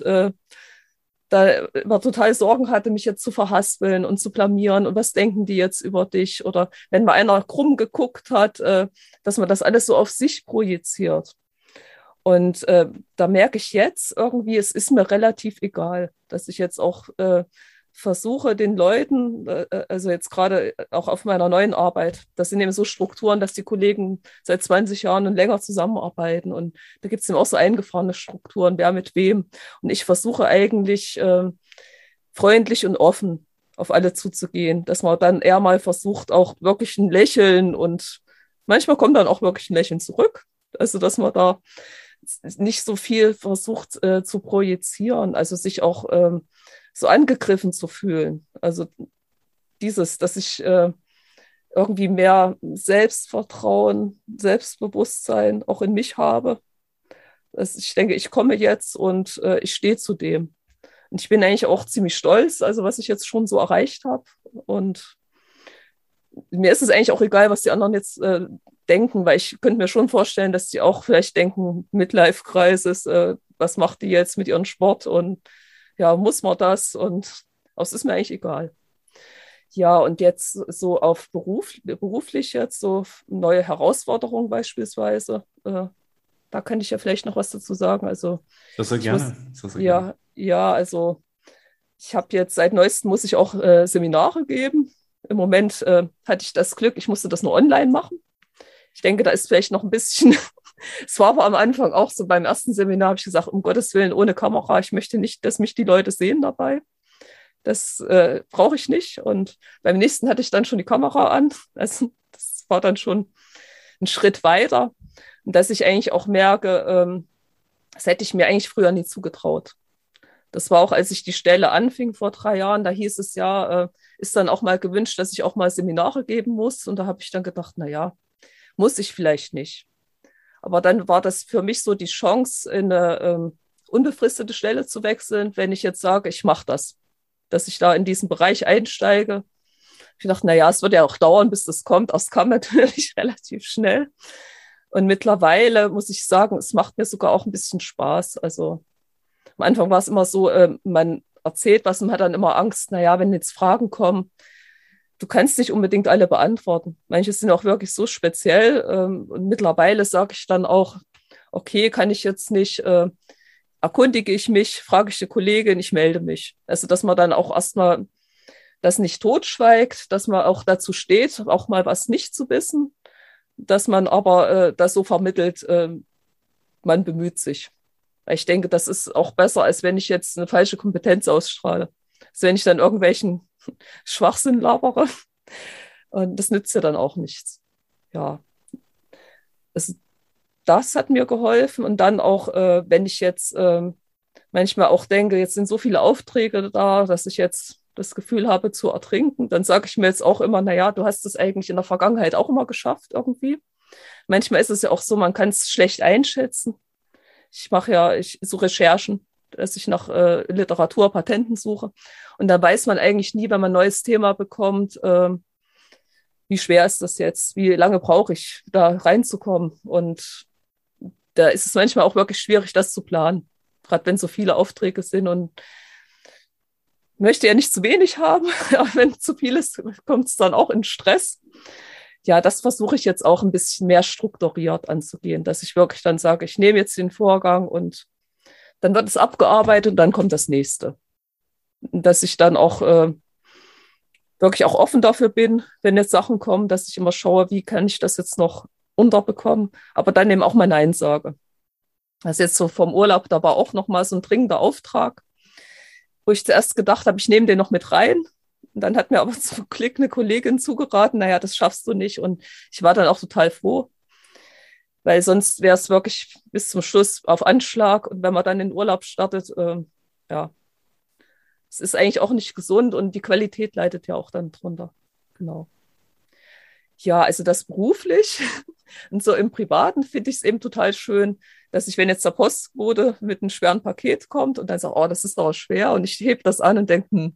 da immer total Sorgen hatte, mich jetzt zu verhaspeln und zu blamieren und was denken die jetzt über dich oder wenn mal einer krumm geguckt hat, dass man das alles so auf sich projiziert. Und da merke ich jetzt irgendwie, es ist mir relativ egal, dass ich jetzt auch versuche, den Leuten, also jetzt gerade auch auf meiner neuen Arbeit, das sind eben so Strukturen, dass die Kollegen seit 20 Jahren und länger zusammenarbeiten. Und da gibt es eben auch so eingefahrene Strukturen, wer mit wem. Und ich versuche eigentlich freundlich und offen auf alle zuzugehen, dass man dann eher mal versucht, auch wirklich ein Lächeln und manchmal kommt dann auch wirklich ein Lächeln zurück. Also, dass man da nicht so viel versucht zu projizieren, also sich auch so angegriffen zu fühlen. Also dass ich irgendwie mehr Selbstvertrauen, Selbstbewusstsein auch in mich habe. Ich denke, ich komme jetzt und ich stehe zu dem. Und ich bin eigentlich auch ziemlich stolz, also was ich jetzt schon so erreicht habe. Und mir ist es eigentlich auch egal, was die anderen jetzt denken, weil ich könnte mir schon vorstellen, dass die auch vielleicht denken, Midlife-Crisis, was macht die jetzt mit ihrem Sport und ja, muss man das? Und es ist mir eigentlich egal. Ja, und jetzt so auf beruflich jetzt so neue Herausforderungen beispielsweise, da könnte ich ja vielleicht noch was dazu sagen. Also Sehr, sehr ich muss, gerne. Sehr, sehr gerne. ja, also Ich habe jetzt seit neuestem muss ich auch Seminare geben. Im Moment hatte ich das Glück, ich musste das nur online machen. Ich denke, da ist vielleicht noch ein bisschen, es war aber am Anfang auch so, beim ersten Seminar habe ich gesagt, um Gottes Willen, ohne Kamera, ich möchte nicht, dass mich die Leute sehen dabei. Das brauche ich nicht. Und beim nächsten hatte ich dann schon die Kamera an. Also das war dann schon ein Schritt weiter. Und dass ich eigentlich auch merke, das hätte ich mir eigentlich früher nie zugetraut. Das war auch, als ich die Stelle anfing vor 3 Jahren, da hieß es ja, ist dann auch mal gewünscht, dass ich auch mal Seminare geben muss. Und da habe ich dann gedacht, na ja, muss ich vielleicht nicht. Aber dann war das für mich so die Chance, in eine unbefristete Stelle zu wechseln, wenn ich jetzt sage, ich mache das, dass ich da in diesen Bereich einsteige. Ich dachte, na ja, es wird ja auch dauern, bis das kommt. Das kam natürlich relativ schnell. Und mittlerweile muss ich sagen, es macht mir sogar auch ein bisschen Spaß. Also am Anfang war es immer so, man erzählt was und hat dann immer Angst, naja, wenn jetzt Fragen kommen, du kannst nicht unbedingt alle beantworten. Manche sind auch wirklich so speziell. Und mittlerweile sage ich dann auch, okay, kann ich jetzt nicht, erkundige ich mich, frage ich die Kollegin, ich melde mich. Also, dass man dann auch erstmal das nicht totschweigt, dass man auch dazu steht, auch mal was nicht zu wissen, dass man aber das so vermittelt, man bemüht sich. Weil ich denke, das ist auch besser, als wenn ich jetzt eine falsche Kompetenz ausstrahle. Als wenn ich dann irgendwelchen Schwachsinn labere. Und das nützt ja dann auch nichts. Ja, also das hat mir geholfen. Und dann auch, wenn ich jetzt manchmal auch denke, jetzt sind so viele Aufträge da, dass ich jetzt das Gefühl habe zu ertrinken, dann sage ich mir jetzt auch immer, naja, du hast es eigentlich in der Vergangenheit auch immer geschafft irgendwie. Manchmal ist es ja auch so, man kann es schlecht einschätzen. Ich mache ja so Recherchen, dass ich nach Literatur, Patenten suche. Und da weiß man eigentlich nie, wenn man ein neues Thema bekommt, wie schwer ist das jetzt? Wie lange brauche ich, da reinzukommen? Und da ist es manchmal auch wirklich schwierig, das zu planen. Gerade wenn so viele Aufträge sind und möchte ja nicht zu wenig haben, aber wenn zu viel ist, kommt es dann auch in Stress. Ja, das versuche ich jetzt auch ein bisschen mehr strukturiert anzugehen, dass ich wirklich dann sage, ich nehme jetzt den Vorgang und dann wird es abgearbeitet und dann kommt das nächste. Dass ich dann auch wirklich auch offen dafür bin, wenn jetzt Sachen kommen, dass ich immer schaue, wie kann ich das jetzt noch unterbekommen, aber dann eben auch mal Nein sage. Also jetzt so vom Urlaub, da war auch noch mal so ein dringender Auftrag, wo ich zuerst gedacht habe, ich nehme den noch mit rein. Und dann hat mir aber zum Glück eine Kollegin zugeraten, naja, das schaffst du nicht. Und ich war dann auch total froh, weil sonst wäre es wirklich bis zum Schluss auf Anschlag. Und wenn man dann in den Urlaub startet, ja, es ist eigentlich auch nicht gesund und die Qualität leidet ja auch dann drunter. Genau. Ja, also das beruflich und so im Privaten finde ich es eben total schön, dass ich, wenn jetzt der Postbote mit einem schweren Paket kommt und dann sagt, oh, das ist doch schwer und ich hebe das an und denke,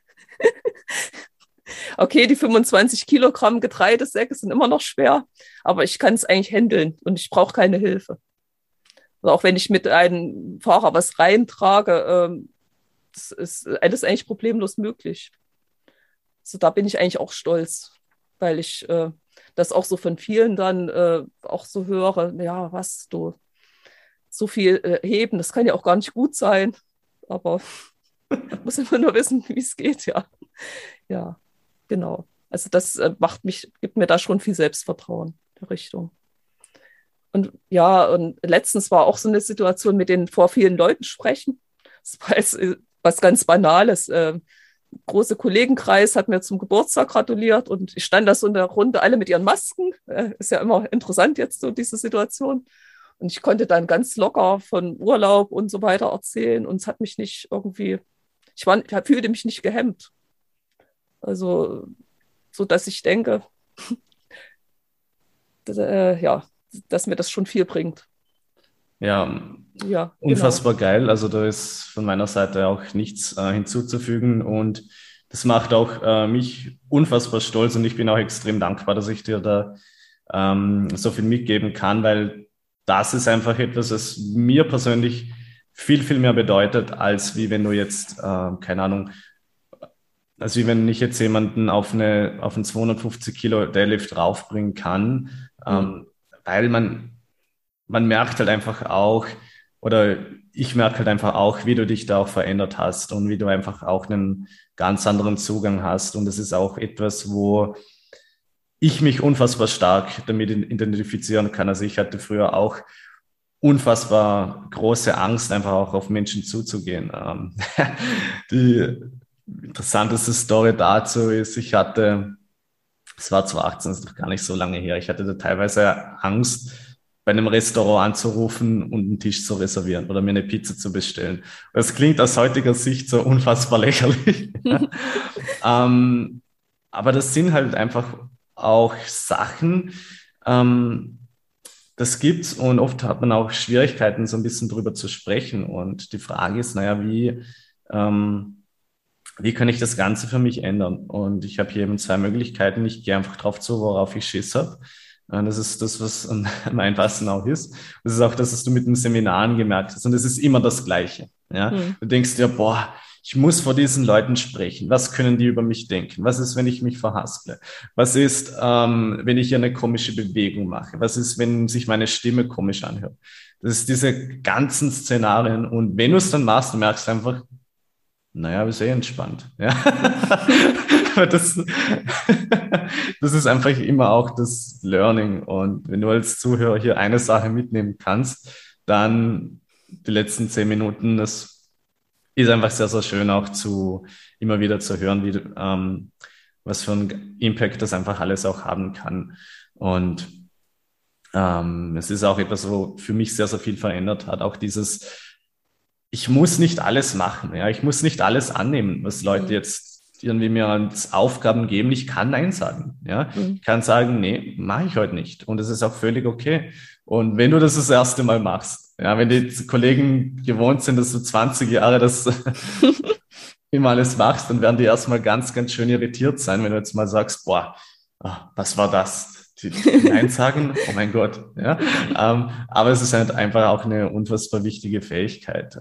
okay, die 25 Kilogramm Getreidesäcke sind immer noch schwer, aber ich kann es eigentlich handeln und ich brauche keine Hilfe. Oder auch wenn ich mit einem Fahrer was reintrage, das ist alles eigentlich problemlos möglich. So, da bin ich eigentlich auch stolz, weil ich das auch so von vielen dann auch so höre, ja, was, du so viel heben, das kann ja auch gar nicht gut sein, aber man muss immer nur wissen, wie es geht, ja. Ja, genau. Also das gibt mir da schon viel Selbstvertrauen in der Richtung. Und ja, und letztens war auch so eine Situation mit den vor vielen Leuten sprechen. Das war jetzt was ganz Banales. Große Kollegenkreis hat mir zum Geburtstag gratuliert und ich stand da so in der Runde, alle mit ihren Masken. Ist ja immer interessant jetzt so diese Situation. Und ich konnte dann ganz locker von Urlaub und so weiter erzählen und es hat mich nicht irgendwie, fühlte mich nicht gehemmt. Also, so dass ich denke, ja, dass mir das schon viel bringt. Ja, Ja, genau. unfassbar geil. Also da ist von meiner Seite auch nichts hinzuzufügen und das macht auch mich unfassbar stolz und ich bin auch extrem dankbar, dass ich dir da so viel mitgeben kann, weil das ist einfach etwas, was mir persönlich viel, viel mehr bedeutet, als wie wenn du jetzt, keine Ahnung, also wie wenn ich jetzt jemanden auf einen 250 Kilo Deadlift draufbringen kann, Hm. weil man merkt halt einfach auch, oder ich merke halt einfach auch, wie du dich da auch verändert hast und wie du einfach auch einen ganz anderen Zugang hast. Und das ist auch etwas, wo ich mich unfassbar stark damit identifizieren kann. Also ich hatte früher auch unfassbar große Angst, einfach auch auf Menschen zuzugehen. Die interessanteste Story dazu ist, es war 2018, das ist noch gar nicht so lange her, ich hatte da teilweise Angst, bei einem Restaurant anzurufen und einen Tisch zu reservieren oder mir eine Pizza zu bestellen. Das klingt aus heutiger Sicht so unfassbar lächerlich. ähm, aber das sind halt einfach auch Sachen, ähm, das gibt's und oft hat man auch Schwierigkeiten, so ein bisschen drüber zu sprechen. Und die Frage ist, naja, wie kann ich das Ganze für mich ändern? Und ich habe hier eben zwei Möglichkeiten. Ich gehe einfach drauf zu, worauf ich Schiss habe. Das ist das, was am einfachsten auch ist. Das ist auch das, was du mit den Seminaren gemerkt hast. Und es ist immer das Gleiche. Ja, Hm. du denkst dir, boah, ich muss vor diesen Leuten sprechen. Was können die über mich denken? Was ist, wenn ich mich verhasple? Was ist, wenn ich eine komische Bewegung mache? Was ist, wenn sich meine Stimme komisch anhört? Das ist diese ganzen Szenarien. Und wenn du es dann machst, du merkst einfach, naja, ist eh entspannt. Ja. Aber das ist einfach immer auch das Learning. Und wenn du als Zuhörer hier eine Sache mitnehmen kannst, dann die letzten 10 Minuten, das ist einfach sehr, sehr schön auch immer wieder zu hören, was für einen Impact das einfach alles auch haben kann. Und es ist auch etwas, wo für mich sehr, sehr viel verändert hat. Auch ich muss nicht alles machen, ja, ich muss nicht alles annehmen, was Leute Hm. jetzt irgendwie mir als Aufgaben geben. Ich kann Nein sagen, ja. Hm. Ich kann sagen, nee, mache ich heute nicht. Und es ist auch völlig okay. Und wenn du das erste Mal machst, ja, wenn die Kollegen gewohnt sind, dass du 20 Jahre das immer alles machst, dann werden die erstmal ganz, ganz schön irritiert sein, wenn du jetzt mal sagst, boah, was war das? Die Nein sagen, oh mein Gott, ja. Aber es ist halt einfach auch eine unfassbar wichtige Fähigkeit.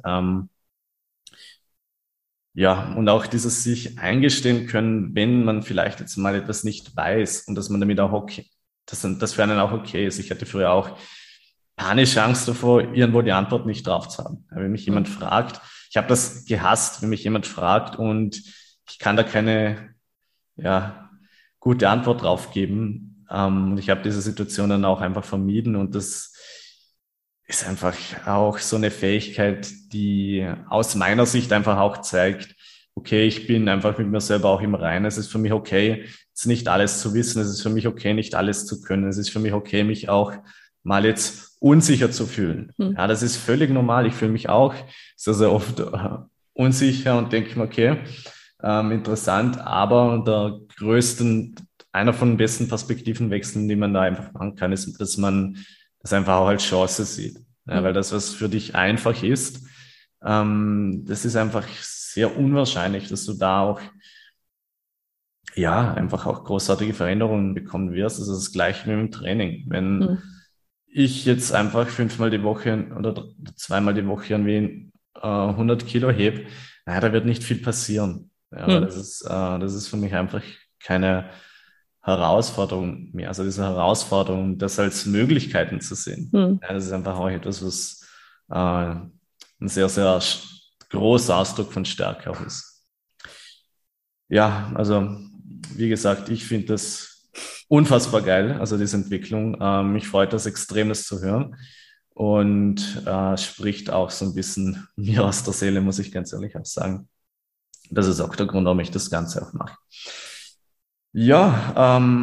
Ja, und auch dieses sich eingestehen können, wenn man vielleicht jetzt mal etwas nicht weiß und dass man damit auch okay, das für einen auch okay ist. Ich hatte früher auch panische Angst davor, irgendwo die Antwort nicht drauf zu haben. Ja, wenn mich Hm. jemand fragt, ich habe das gehasst, wenn mich jemand fragt und ich kann da keine, ja, gute Antwort drauf geben. Und ich habe diese Situation dann auch einfach vermieden und das ist einfach auch so eine Fähigkeit, die aus meiner Sicht einfach auch zeigt, okay, ich bin einfach mit mir selber auch im Reinen. Es ist für mich okay, jetzt nicht alles zu wissen. Es ist für mich okay, nicht alles zu können. Es ist für mich okay, mich auch mal jetzt unsicher zu fühlen. Hm. Ja, das ist völlig normal. Ich fühle mich auch sehr, sehr oft unsicher und denke mir, okay, interessant, aber einer von den besten Perspektivenwechseln, die man da einfach machen kann, ist, dass man das einfach auch als Chance sieht. Ja, Hm. weil das, was für dich einfach ist, das ist einfach sehr unwahrscheinlich, dass du da auch, ja, einfach auch großartige Veränderungen bekommen wirst. Das ist das Gleiche wie im Training. Wenn Hm. ich jetzt einfach 5-mal die Woche oder 2-mal die Woche irgendwie 100 Kilo heb, naja, da wird nicht viel passieren. Ja, aber Hm. das ist für mich einfach keine Herausforderung mehr. Also diese Herausforderung, das als Möglichkeiten zu sehen. Hm. Ja, das ist einfach auch etwas, was ein sehr, sehr großer Ausdruck von Stärke auch ist. Ja, also wie gesagt, ich finde das unfassbar geil, also diese Entwicklung. Mich freut das extrem, das zu hören und spricht auch so ein bisschen mir aus der Seele, muss ich ganz ehrlich auch sagen. Das ist auch der Grund, warum ich das Ganze auch mache. Ja,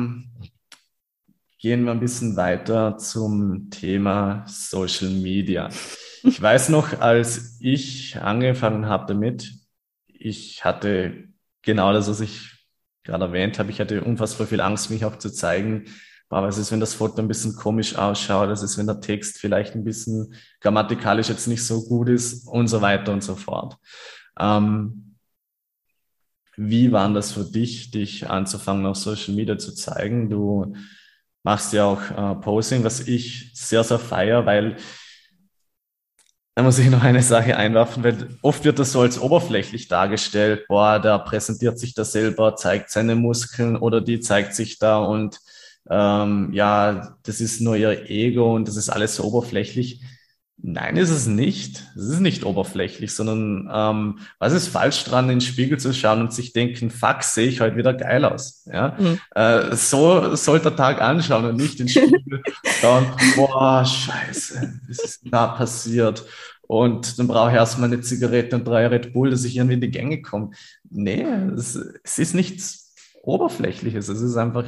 gehen wir ein bisschen weiter zum Thema Social Media. Ich weiß noch, als ich angefangen habe damit, ich hatte genau das, was ich gerade erwähnt habe. Ich hatte unfassbar viel Angst, mich auch zu zeigen. Aber was ist, wenn das Foto ein bisschen komisch ausschaut? Was ist, wenn der Text vielleicht ein bisschen grammatikalisch jetzt nicht so gut ist und so weiter und so fort. Ähm, Wie war das für dich, dich anzufangen, auf Social Media zu zeigen? Du machst ja auch Posing, was ich sehr, sehr feier, weil da muss ich noch eine Sache einwerfen, weil oft wird das so als oberflächlich dargestellt. Boah, der präsentiert sich da selber, zeigt seine Muskeln oder die zeigt sich da und ja, das ist nur ihr Ego und das ist alles so oberflächlich. Nein, ist es nicht. Es ist nicht oberflächlich, sondern was ist falsch dran, in den Spiegel zu schauen und sich denken, fuck, sehe ich heute wieder geil aus. Ja? Hm. So sollte der Tag anschauen und nicht in den Spiegel schauen, boah, scheiße, was ist denn da passiert? Und dann brauche ich erstmal eine Zigarette und 3 Red Bull, dass ich irgendwie in die Gänge komme. Nee, es ist nichts Oberflächliches. Es ist einfach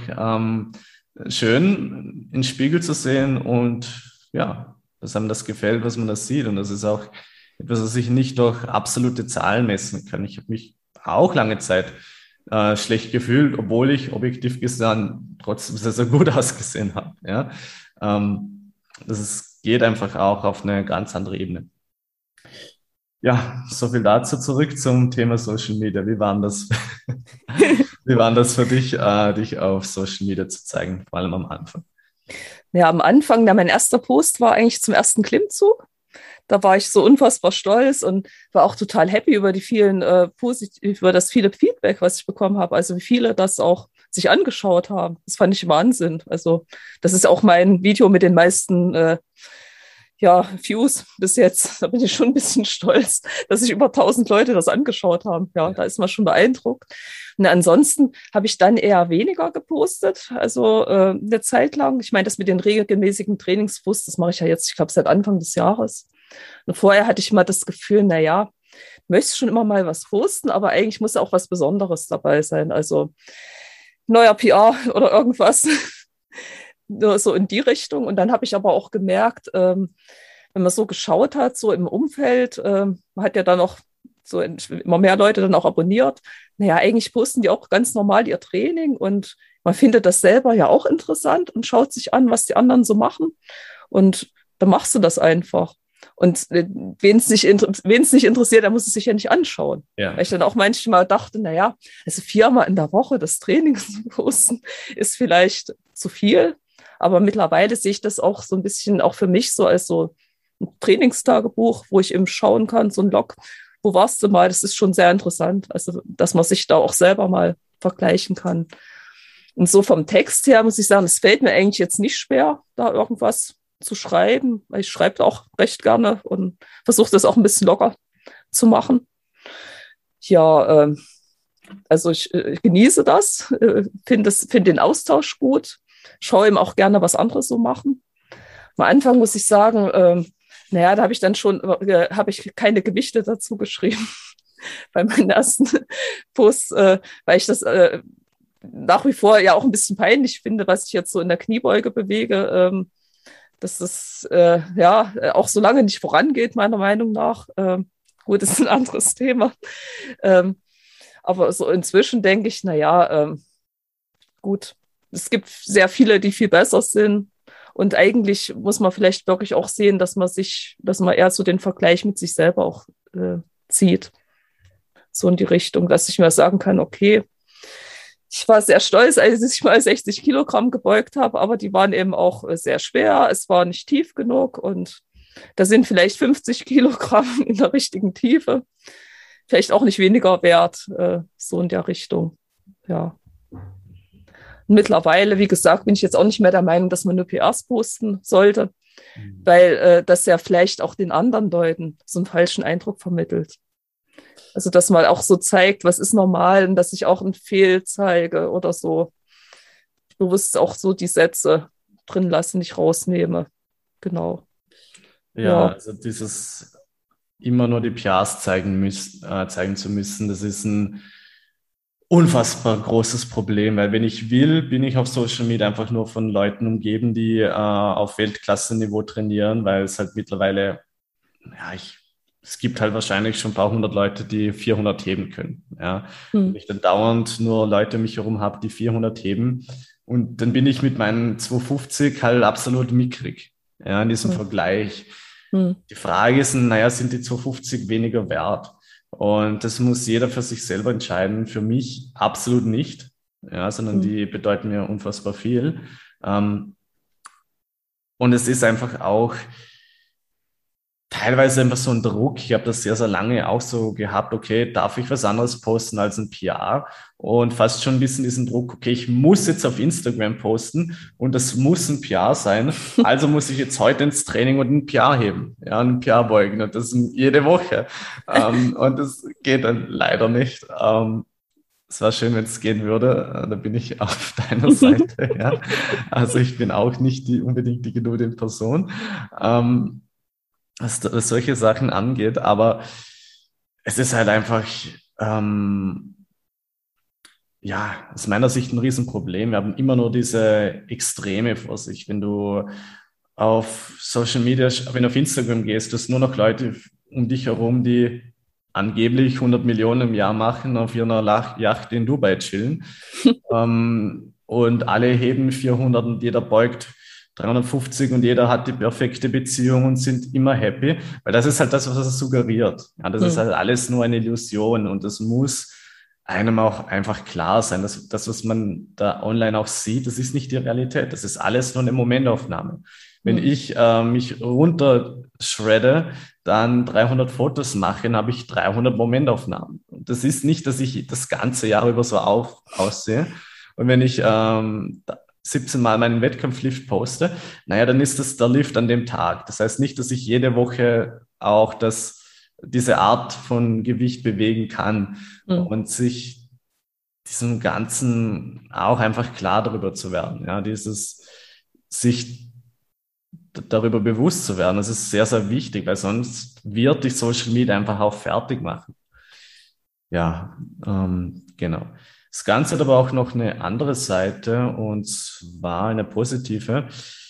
schön, in den Spiegel zu sehen und ja, dass einem das gefällt, was man da sieht. Und das ist auch etwas, was ich nicht durch absolute Zahlen messen kann. Ich habe mich auch lange Zeit schlecht gefühlt, obwohl ich objektiv gesehen trotzdem sehr, sehr gut ausgesehen habe. Ja? Geht einfach auch auf eine ganz andere Ebene. Ja, so viel dazu. Zurück zum Thema Social Media. Wie war das? Wie war das für dich, dich auf Social Media zu zeigen, vor allem am Anfang? Ja, am Anfang, mein erster Post war eigentlich zum ersten Klimmzug. Da war ich so unfassbar stolz und war auch total happy über die vielen über das viele Feedback, was ich bekommen habe. Also wie viele das auch sich angeschaut haben. Das fand ich Wahnsinn. Also das ist auch mein Video mit den meisten Views bis jetzt. Da bin ich schon ein bisschen stolz, dass sich über 1000 Leute das angeschaut haben. Ja, da ist man schon beeindruckt. Und ansonsten habe ich dann eher weniger gepostet, also eine Zeit lang. Ich meine, das mit den regelmäßigen Trainingsposts, das mache ich ja jetzt, ich glaube, seit Anfang des Jahres. Und vorher hatte ich mal das Gefühl, naja, ich möchte schon immer mal was posten, aber eigentlich muss auch was Besonderes dabei sein. Also neuer PR oder irgendwas. Nur so in die Richtung. Und dann habe ich aber auch gemerkt, wenn man so geschaut hat, so im Umfeld, man hat ja dann auch so immer mehr Leute dann auch abonniert. Naja, eigentlich posten die auch ganz normal ihr Training und man findet das selber ja auch interessant und schaut sich an, was die anderen so machen. Und dann machst du das einfach. Und wen es nicht interessiert, der muss es sich ja nicht anschauen. Ja. Weil ich dann auch manchmal dachte, naja, also 4-mal in der Woche das Training zu posten, ist vielleicht zu viel. Aber mittlerweile sehe ich das auch so ein bisschen auch für mich so als so ein Trainingstagebuch, wo ich eben schauen kann, so ein Log, wo warst du mal? Das ist schon sehr interessant. Also, dass man sich da auch selber mal vergleichen kann. Und so vom Text her muss ich sagen, es fällt mir eigentlich jetzt nicht schwer, da irgendwas zu schreiben, weil ich schreibe auch recht gerne und versuche das auch ein bisschen locker zu machen. Ja, also ich genieße das, finde den Austausch gut, schaue ihm auch gerne, was andere so machen. Am Anfang muss ich sagen, naja, da habe ich dann schon, habe ich keine Gewichte dazu geschrieben bei meinen ersten Posts, weil ich das nach wie vor ja auch ein bisschen peinlich finde, was ich jetzt so in der Kniebeuge bewege, dass das auch so lange nicht vorangeht, meiner Meinung nach. Gut, das ist ein anderes Thema. Aber so inzwischen denke ich, naja, gut, es gibt sehr viele, die viel besser sind. Und eigentlich muss man vielleicht wirklich auch sehen, dass man eher so den Vergleich mit sich selber auch zieht. So in die Richtung, dass ich mir sagen kann, okay, ich war sehr stolz, als ich mal 60 Kilogramm gebeugt habe, aber die waren eben auch sehr schwer. Es war nicht tief genug und da sind vielleicht 50 Kilogramm in der richtigen Tiefe. Vielleicht auch nicht weniger wert, so in der Richtung. Ja. Mittlerweile, wie gesagt, bin ich jetzt auch nicht mehr der Meinung, dass man nur PRs posten sollte, weil das ja vielleicht auch den anderen Leuten so einen falschen Eindruck vermittelt. Also, dass man auch so zeigt, was ist normal und dass ich auch ein Fehl zeige oder so. Bewusst auch so die Sätze drin lasse, nicht rausnehme. Genau. Ja, also dieses immer nur die PRs zeigen zu müssen, das ist ein unfassbar großes Problem, weil wenn ich will, bin ich auf Social Media einfach nur von Leuten umgeben, die auf Weltklasse-Niveau trainieren, weil es halt mittlerweile, es gibt halt wahrscheinlich schon ein paar hundert Leute, die 400 heben können. Ja. Wenn ich dann dauernd nur Leute um mich herum habe, die 400 heben und dann bin ich mit meinen 250 halt absolut mickrig, ja, in diesem Vergleich. Die Frage ist, sind die 250 weniger wert? Und das muss jeder für sich selber entscheiden. Für mich absolut nicht, ja, sondern die bedeuten mir unfassbar viel. Und es ist einfach auch, teilweise einfach so ein Druck. Ich habe das sehr, sehr lange auch so gehabt, okay, darf ich was anderes posten als ein PR? Und fast schon ein bisschen diesen Druck, okay, ich muss jetzt auf Instagram posten und das muss ein PR sein. Also muss ich jetzt heute ins Training und ein PR heben, ja, ein PR beugen und das jede Woche. Und das geht dann leider nicht. Es war schön, wenn es gehen würde. Da bin ich auf deiner Seite. Ja. Also ich bin auch nicht unbedingt die Geduld in Person, was solche Sachen angeht. Aber es ist halt einfach, ja, aus meiner Sicht ein Riesenproblem. Wir haben immer nur diese Extreme vor sich. Wenn du auf Social Media, wenn du auf Instagram gehst, du hast nur noch Leute um dich herum, die angeblich 100 Millionen im Jahr machen, auf ihrer Yacht in Dubai chillen. Und alle heben 400 und jeder beugt 350 und jeder hat die perfekte Beziehung und sind immer happy. Weil das ist halt das, was es suggeriert. Ja, das ist halt alles nur eine Illusion und das muss einem auch einfach klar sein, dass das, was man da online auch sieht, das ist nicht die Realität. Das ist alles nur eine Momentaufnahme. Wenn ich mich runterschredde, dann 300 Fotos mache, dann habe ich 300 Momentaufnahmen. Und das ist nicht, dass ich das ganze Jahr über so aussehe. Und wenn ich 17 Mal meinen Wettkampflift poste, naja, dann ist das der Lift an dem Tag. Das heißt nicht, dass ich jede Woche auch diese Art von Gewicht bewegen kann und sich diesem Ganzen auch einfach klar darüber zu werden. Ja, sich darüber bewusst zu werden, das ist sehr, sehr wichtig, weil sonst wird dich Social Media einfach auch fertig machen. Ja, genau. Das Ganze hat aber auch noch eine andere Seite und zwar eine positive.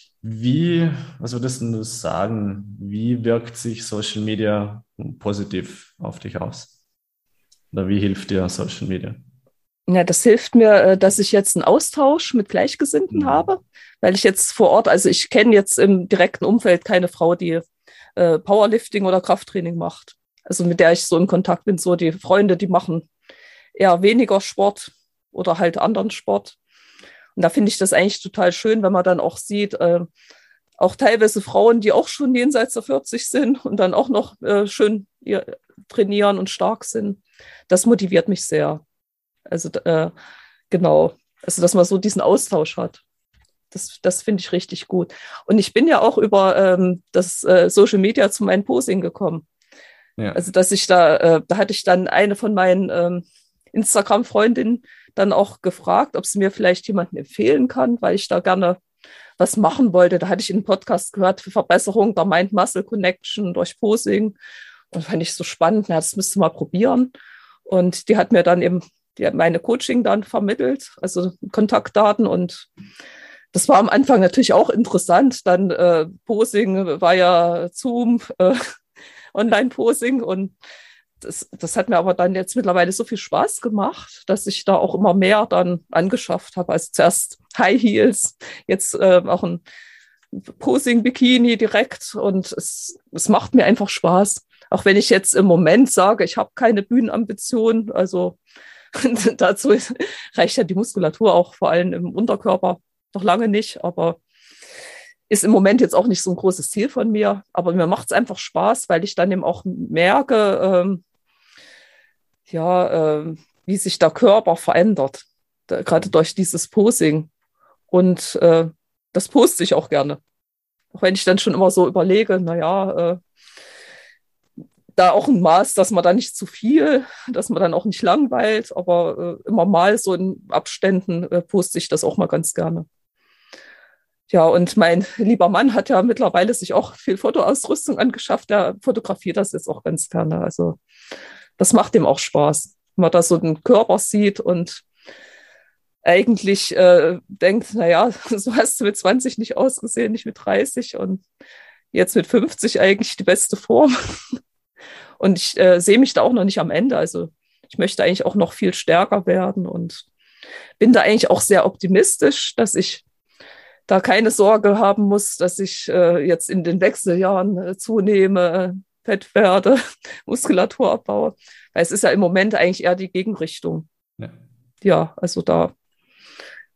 Was würdest du sagen, wie wirkt sich Social Media positiv auf dich aus? Oder wie hilft dir Social Media? Ja, das hilft mir, dass ich jetzt einen Austausch mit Gleichgesinnten habe, weil ich jetzt vor Ort, also ich kenne jetzt im direkten Umfeld keine Frau, die Powerlifting oder Krafttraining macht. Also mit der ich so in Kontakt bin, so die Freunde, die machen eher weniger Sport oder halt anderen Sport. Und da finde ich das eigentlich total schön, wenn man dann auch sieht, auch teilweise Frauen, die auch schon jenseits der 40 sind und dann auch noch schön trainieren und stark sind. Das motiviert mich sehr. Also genau, also dass man so diesen Austausch hat. Das finde ich richtig gut. Und ich bin ja auch über das Social Media zu meinem Posing gekommen. Ja. Also dass ich da hatte ich dann eine von meinen Instagram-Freundinnen dann auch gefragt, ob sie mir vielleicht jemanden empfehlen kann, weil ich da gerne was machen wollte. Da hatte ich einen Podcast gehört für Verbesserung der Mind-Muscle-Connection durch Posing. Und fand ich so spannend, na, das müsste mal probieren. Und die hat mir dann eben meine Coaching dann vermittelt, also Kontaktdaten. Und das war am Anfang natürlich auch interessant. Dann Posing war ja Zoom, Online-Posing. Und das hat mir aber dann jetzt mittlerweile so viel Spaß gemacht, dass ich da auch immer mehr dann angeschafft habe. Also zuerst High Heels, jetzt auch ein Posing-Bikini direkt. Und es macht mir einfach Spaß. Auch wenn ich jetzt im Moment sage, ich habe keine Bühnenambition, also dazu reicht ja die Muskulatur auch vor allem im Unterkörper noch lange nicht, aber ist im Moment jetzt auch nicht so ein großes Ziel von mir. Aber mir macht es einfach Spaß, weil ich dann eben auch merke, wie sich der Körper verändert, gerade durch dieses Posing. Und das poste ich auch gerne. Auch wenn ich dann schon immer so überlege, da auch ein Maß, dass man da nicht zu viel, dass man dann auch nicht langweilt, aber immer mal so in Abständen poste ich das auch mal ganz gerne. Ja, und mein lieber Mann hat ja mittlerweile sich auch viel Fotoausrüstung angeschafft, der fotografiert das jetzt auch ganz gerne. Also das macht ihm auch Spaß, wenn man da so den Körper sieht und eigentlich denkt, naja, so hast du mit 20 nicht ausgesehen, nicht mit 30 und jetzt mit 50 eigentlich die beste Form. Und ich sehe mich da auch noch nicht am Ende. Also ich möchte eigentlich auch noch viel stärker werden und bin da eigentlich auch sehr optimistisch, dass ich da keine Sorge haben muss, dass ich jetzt in den Wechseljahren zunehme, fett werde, Muskulatur abbaue. Weil es ist ja im Moment eigentlich eher die Gegenrichtung. Ja, also da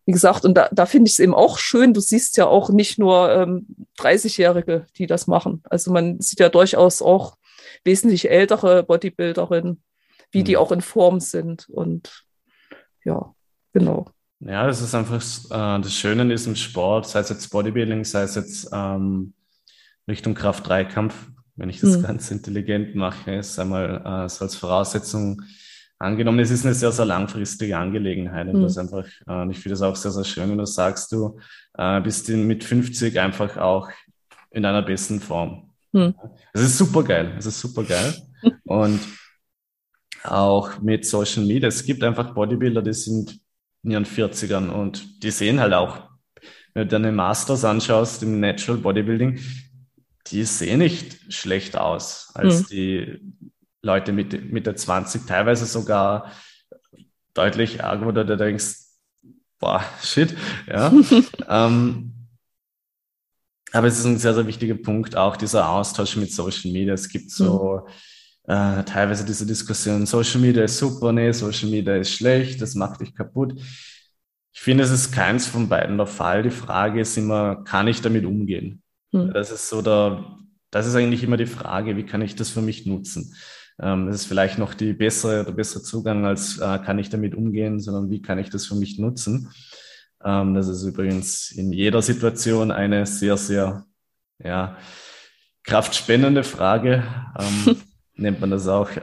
wie gesagt, und da finde ich es eben auch schön, du siehst ja auch nicht nur 30-Jährige, die das machen. Also man sieht ja durchaus auch wesentlich ältere Bodybuilderinnen, wie die Mhm. auch in Form sind. Und ja, genau. Ja, das ist einfach das Schöne in diesem Sport, sei es jetzt Bodybuilding, sei es jetzt Richtung Kraft-3-Kampf, wenn ich das Hm. ganz intelligent mache, ist einmal so als Voraussetzung angenommen, es ist eine sehr, sehr langfristige Angelegenheit und Hm. das einfach, und ich finde das auch sehr, sehr schön, wenn du sagst, du bist mit 50 einfach auch in deiner besten Form. Hm. Es ist super geil, es ist super geil und auch mit Social Media, es gibt einfach Bodybuilder, die sind in ihren 40ern und die sehen halt auch, wenn du deine Masters anschaust im Natural Bodybuilding, die sehen nicht schlecht aus Hm. als die Leute mit der 20, teilweise sogar deutlich arg, wo du da denkst, boah, shit, ja. Ähm, aber es ist ein sehr, sehr wichtiger Punkt, auch dieser Austausch mit Social Media. Es gibt Hm. so teilweise diese Diskussion, Social Media ist super, nee, Social Media ist schlecht, das macht dich kaputt. Ich finde, es ist keins von beiden der Fall. Die Frage ist immer, kann ich damit umgehen? Hm. Das ist das ist eigentlich immer die Frage, wie kann ich das für mich nutzen? Das ist vielleicht noch der bessere Zugang als, kann ich damit umgehen, sondern wie kann ich das für mich nutzen? Das ist übrigens in jeder Situation eine sehr, sehr, ja, kraftspendende Frage, nennt man das auch.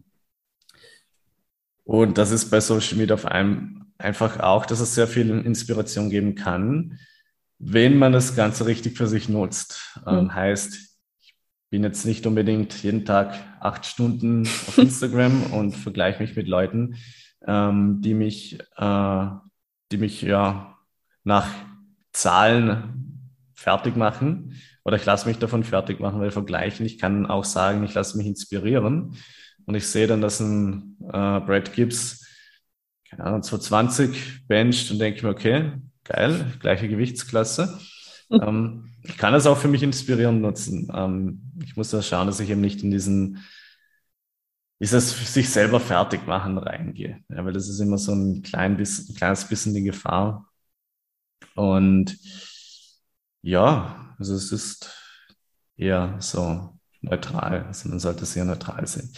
Und das ist bei Social Media auf einem einfach auch, dass es sehr viel Inspiration geben kann, wenn man das Ganze richtig für sich nutzt. Hm. Heißt, ich bin jetzt nicht unbedingt jeden Tag 8 Stunden auf Instagram und vergleiche mich mit Leuten, die mich ja nach Zahlen fertig machen. Oder ich lasse mich davon fertig machen, weil vergleichen. Ich kann auch sagen, ich lasse mich inspirieren. Und ich sehe dann, dass ein Brad Gibbs, keine Ahnung, 220 bencht und denke mir, okay, geil, gleiche Gewichtsklasse. Ich kann das auch für mich inspirierend nutzen. Ich muss da schauen, dass ich eben nicht in dieses sich selber fertig machen reingehe. Ja, weil das ist immer so ein kleines bisschen die Gefahr. Und ja, also es ist eher so neutral. Also man sollte sehr neutral sehen.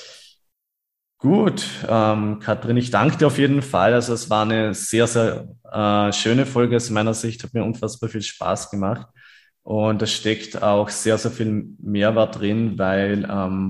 Gut, Katrin, ich danke dir auf jeden Fall. Also es war eine sehr, sehr schöne Folge aus meiner Sicht, hat mir unfassbar viel Spaß gemacht. Und da steckt auch sehr, sehr viel Mehrwert drin, weil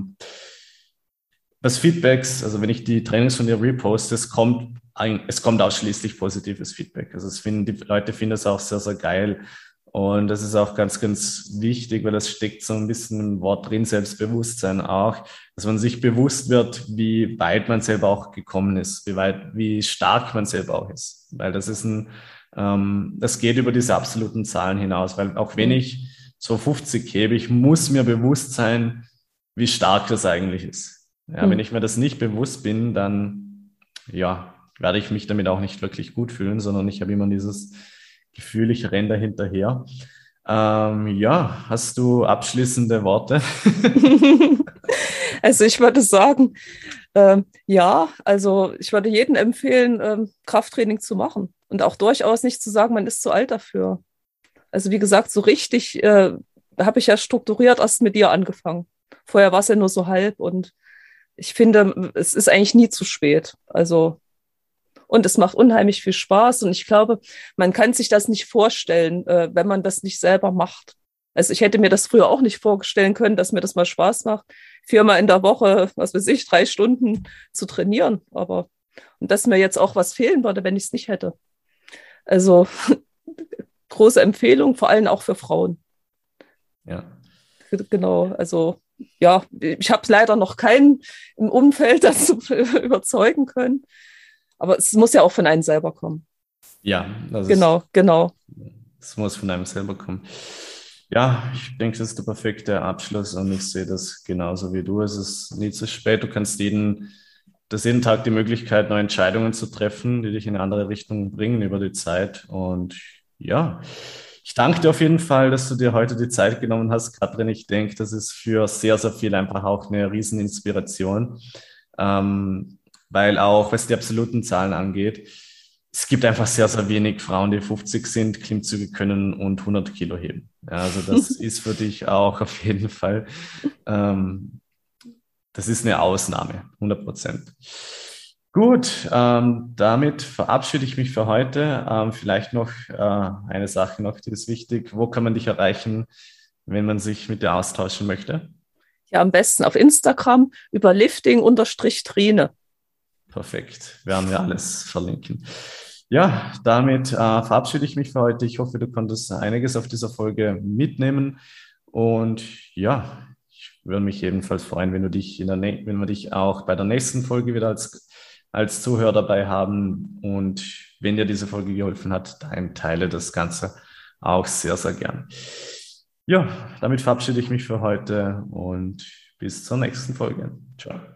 das Feedbacks, also wenn ich die Trainings von dir reposte, es kommt ausschließlich positives Feedback. Also die Leute finden es auch sehr, sehr geil. Und das ist auch ganz, ganz wichtig, weil das steckt so ein bisschen im Wort drin, Selbstbewusstsein auch, dass man sich bewusst wird, wie weit man selber auch gekommen ist, wie stark man selber auch ist. Weil das geht über diese absoluten Zahlen hinaus, weil auch wenn Hm. ich so 50 hebe, ich muss mir bewusst sein, wie stark das eigentlich ist. Ja, wenn Hm. ich mir das nicht bewusst bin, dann, ja, werde ich mich damit auch nicht wirklich gut fühlen, sondern ich habe immer dieses Gefühl, ich renne da hinterher. Ja, hast du abschließende Worte? Also ich würde sagen, ja, also ich würde jedem empfehlen, Krafttraining zu machen und auch durchaus nicht zu sagen, man ist zu alt dafür. Also wie gesagt, so richtig habe ich ja strukturiert erst mit dir angefangen. Vorher war es ja nur so halb und ich finde, es ist eigentlich nie zu spät. Also, und es macht unheimlich viel Spaß und ich glaube, man kann sich das nicht vorstellen, wenn man das nicht selber macht. Also ich hätte mir das früher auch nicht vorstellen können, dass mir das mal Spaß macht, 4-mal in der Woche, was weiß ich, 3 Stunden zu trainieren. Und dass mir jetzt auch was fehlen würde, wenn ich es nicht hätte. Also große Empfehlung, vor allem auch für Frauen. Ja, Genau, also ja, ich habe leider noch keinen im Umfeld dazu überzeugen können, aber es muss ja auch von einem selber kommen. ja, Genau, genau. das muss von einem selber kommen. Ja, ich denke, das ist der perfekte Abschluss und ich sehe das genauso wie du. Es ist nie zu spät. Du kannst jeden Tag die Möglichkeit, neue Entscheidungen zu treffen, die dich in eine andere Richtung bringen über die Zeit. Und ja, ich danke dir auf jeden Fall, dass du dir heute die Zeit genommen hast, Katrin. Ich denke, das ist für sehr, sehr viel einfach auch eine Rieseninspiration, weil auch, was die absoluten Zahlen angeht, es gibt einfach sehr, sehr wenig Frauen, die 50 sind, Klimmzüge können und 100 Kilo heben. Ja, also das ist für dich auch auf jeden Fall, ähm, das ist eine Ausnahme, 100%. Gut, damit verabschiede ich mich für heute. Vielleicht noch eine Sache noch, die ist wichtig. Wo kann man dich erreichen, wenn man sich mit dir austauschen möchte? Ja, am besten auf Instagram über lifting-trine. Perfekt, werden wir alles verlinken. Ja, damit verabschiede ich mich für heute. Ich hoffe, du konntest einiges auf dieser Folge mitnehmen. Und ja, ich würde mich ebenfalls freuen, wenn du dich wenn wir dich auch bei der nächsten Folge wieder als Zuhörer dabei haben. Und wenn dir diese Folge geholfen hat, dann teile das Ganze auch sehr, sehr gern. Ja, damit verabschiede ich mich für heute und bis zur nächsten Folge. Ciao.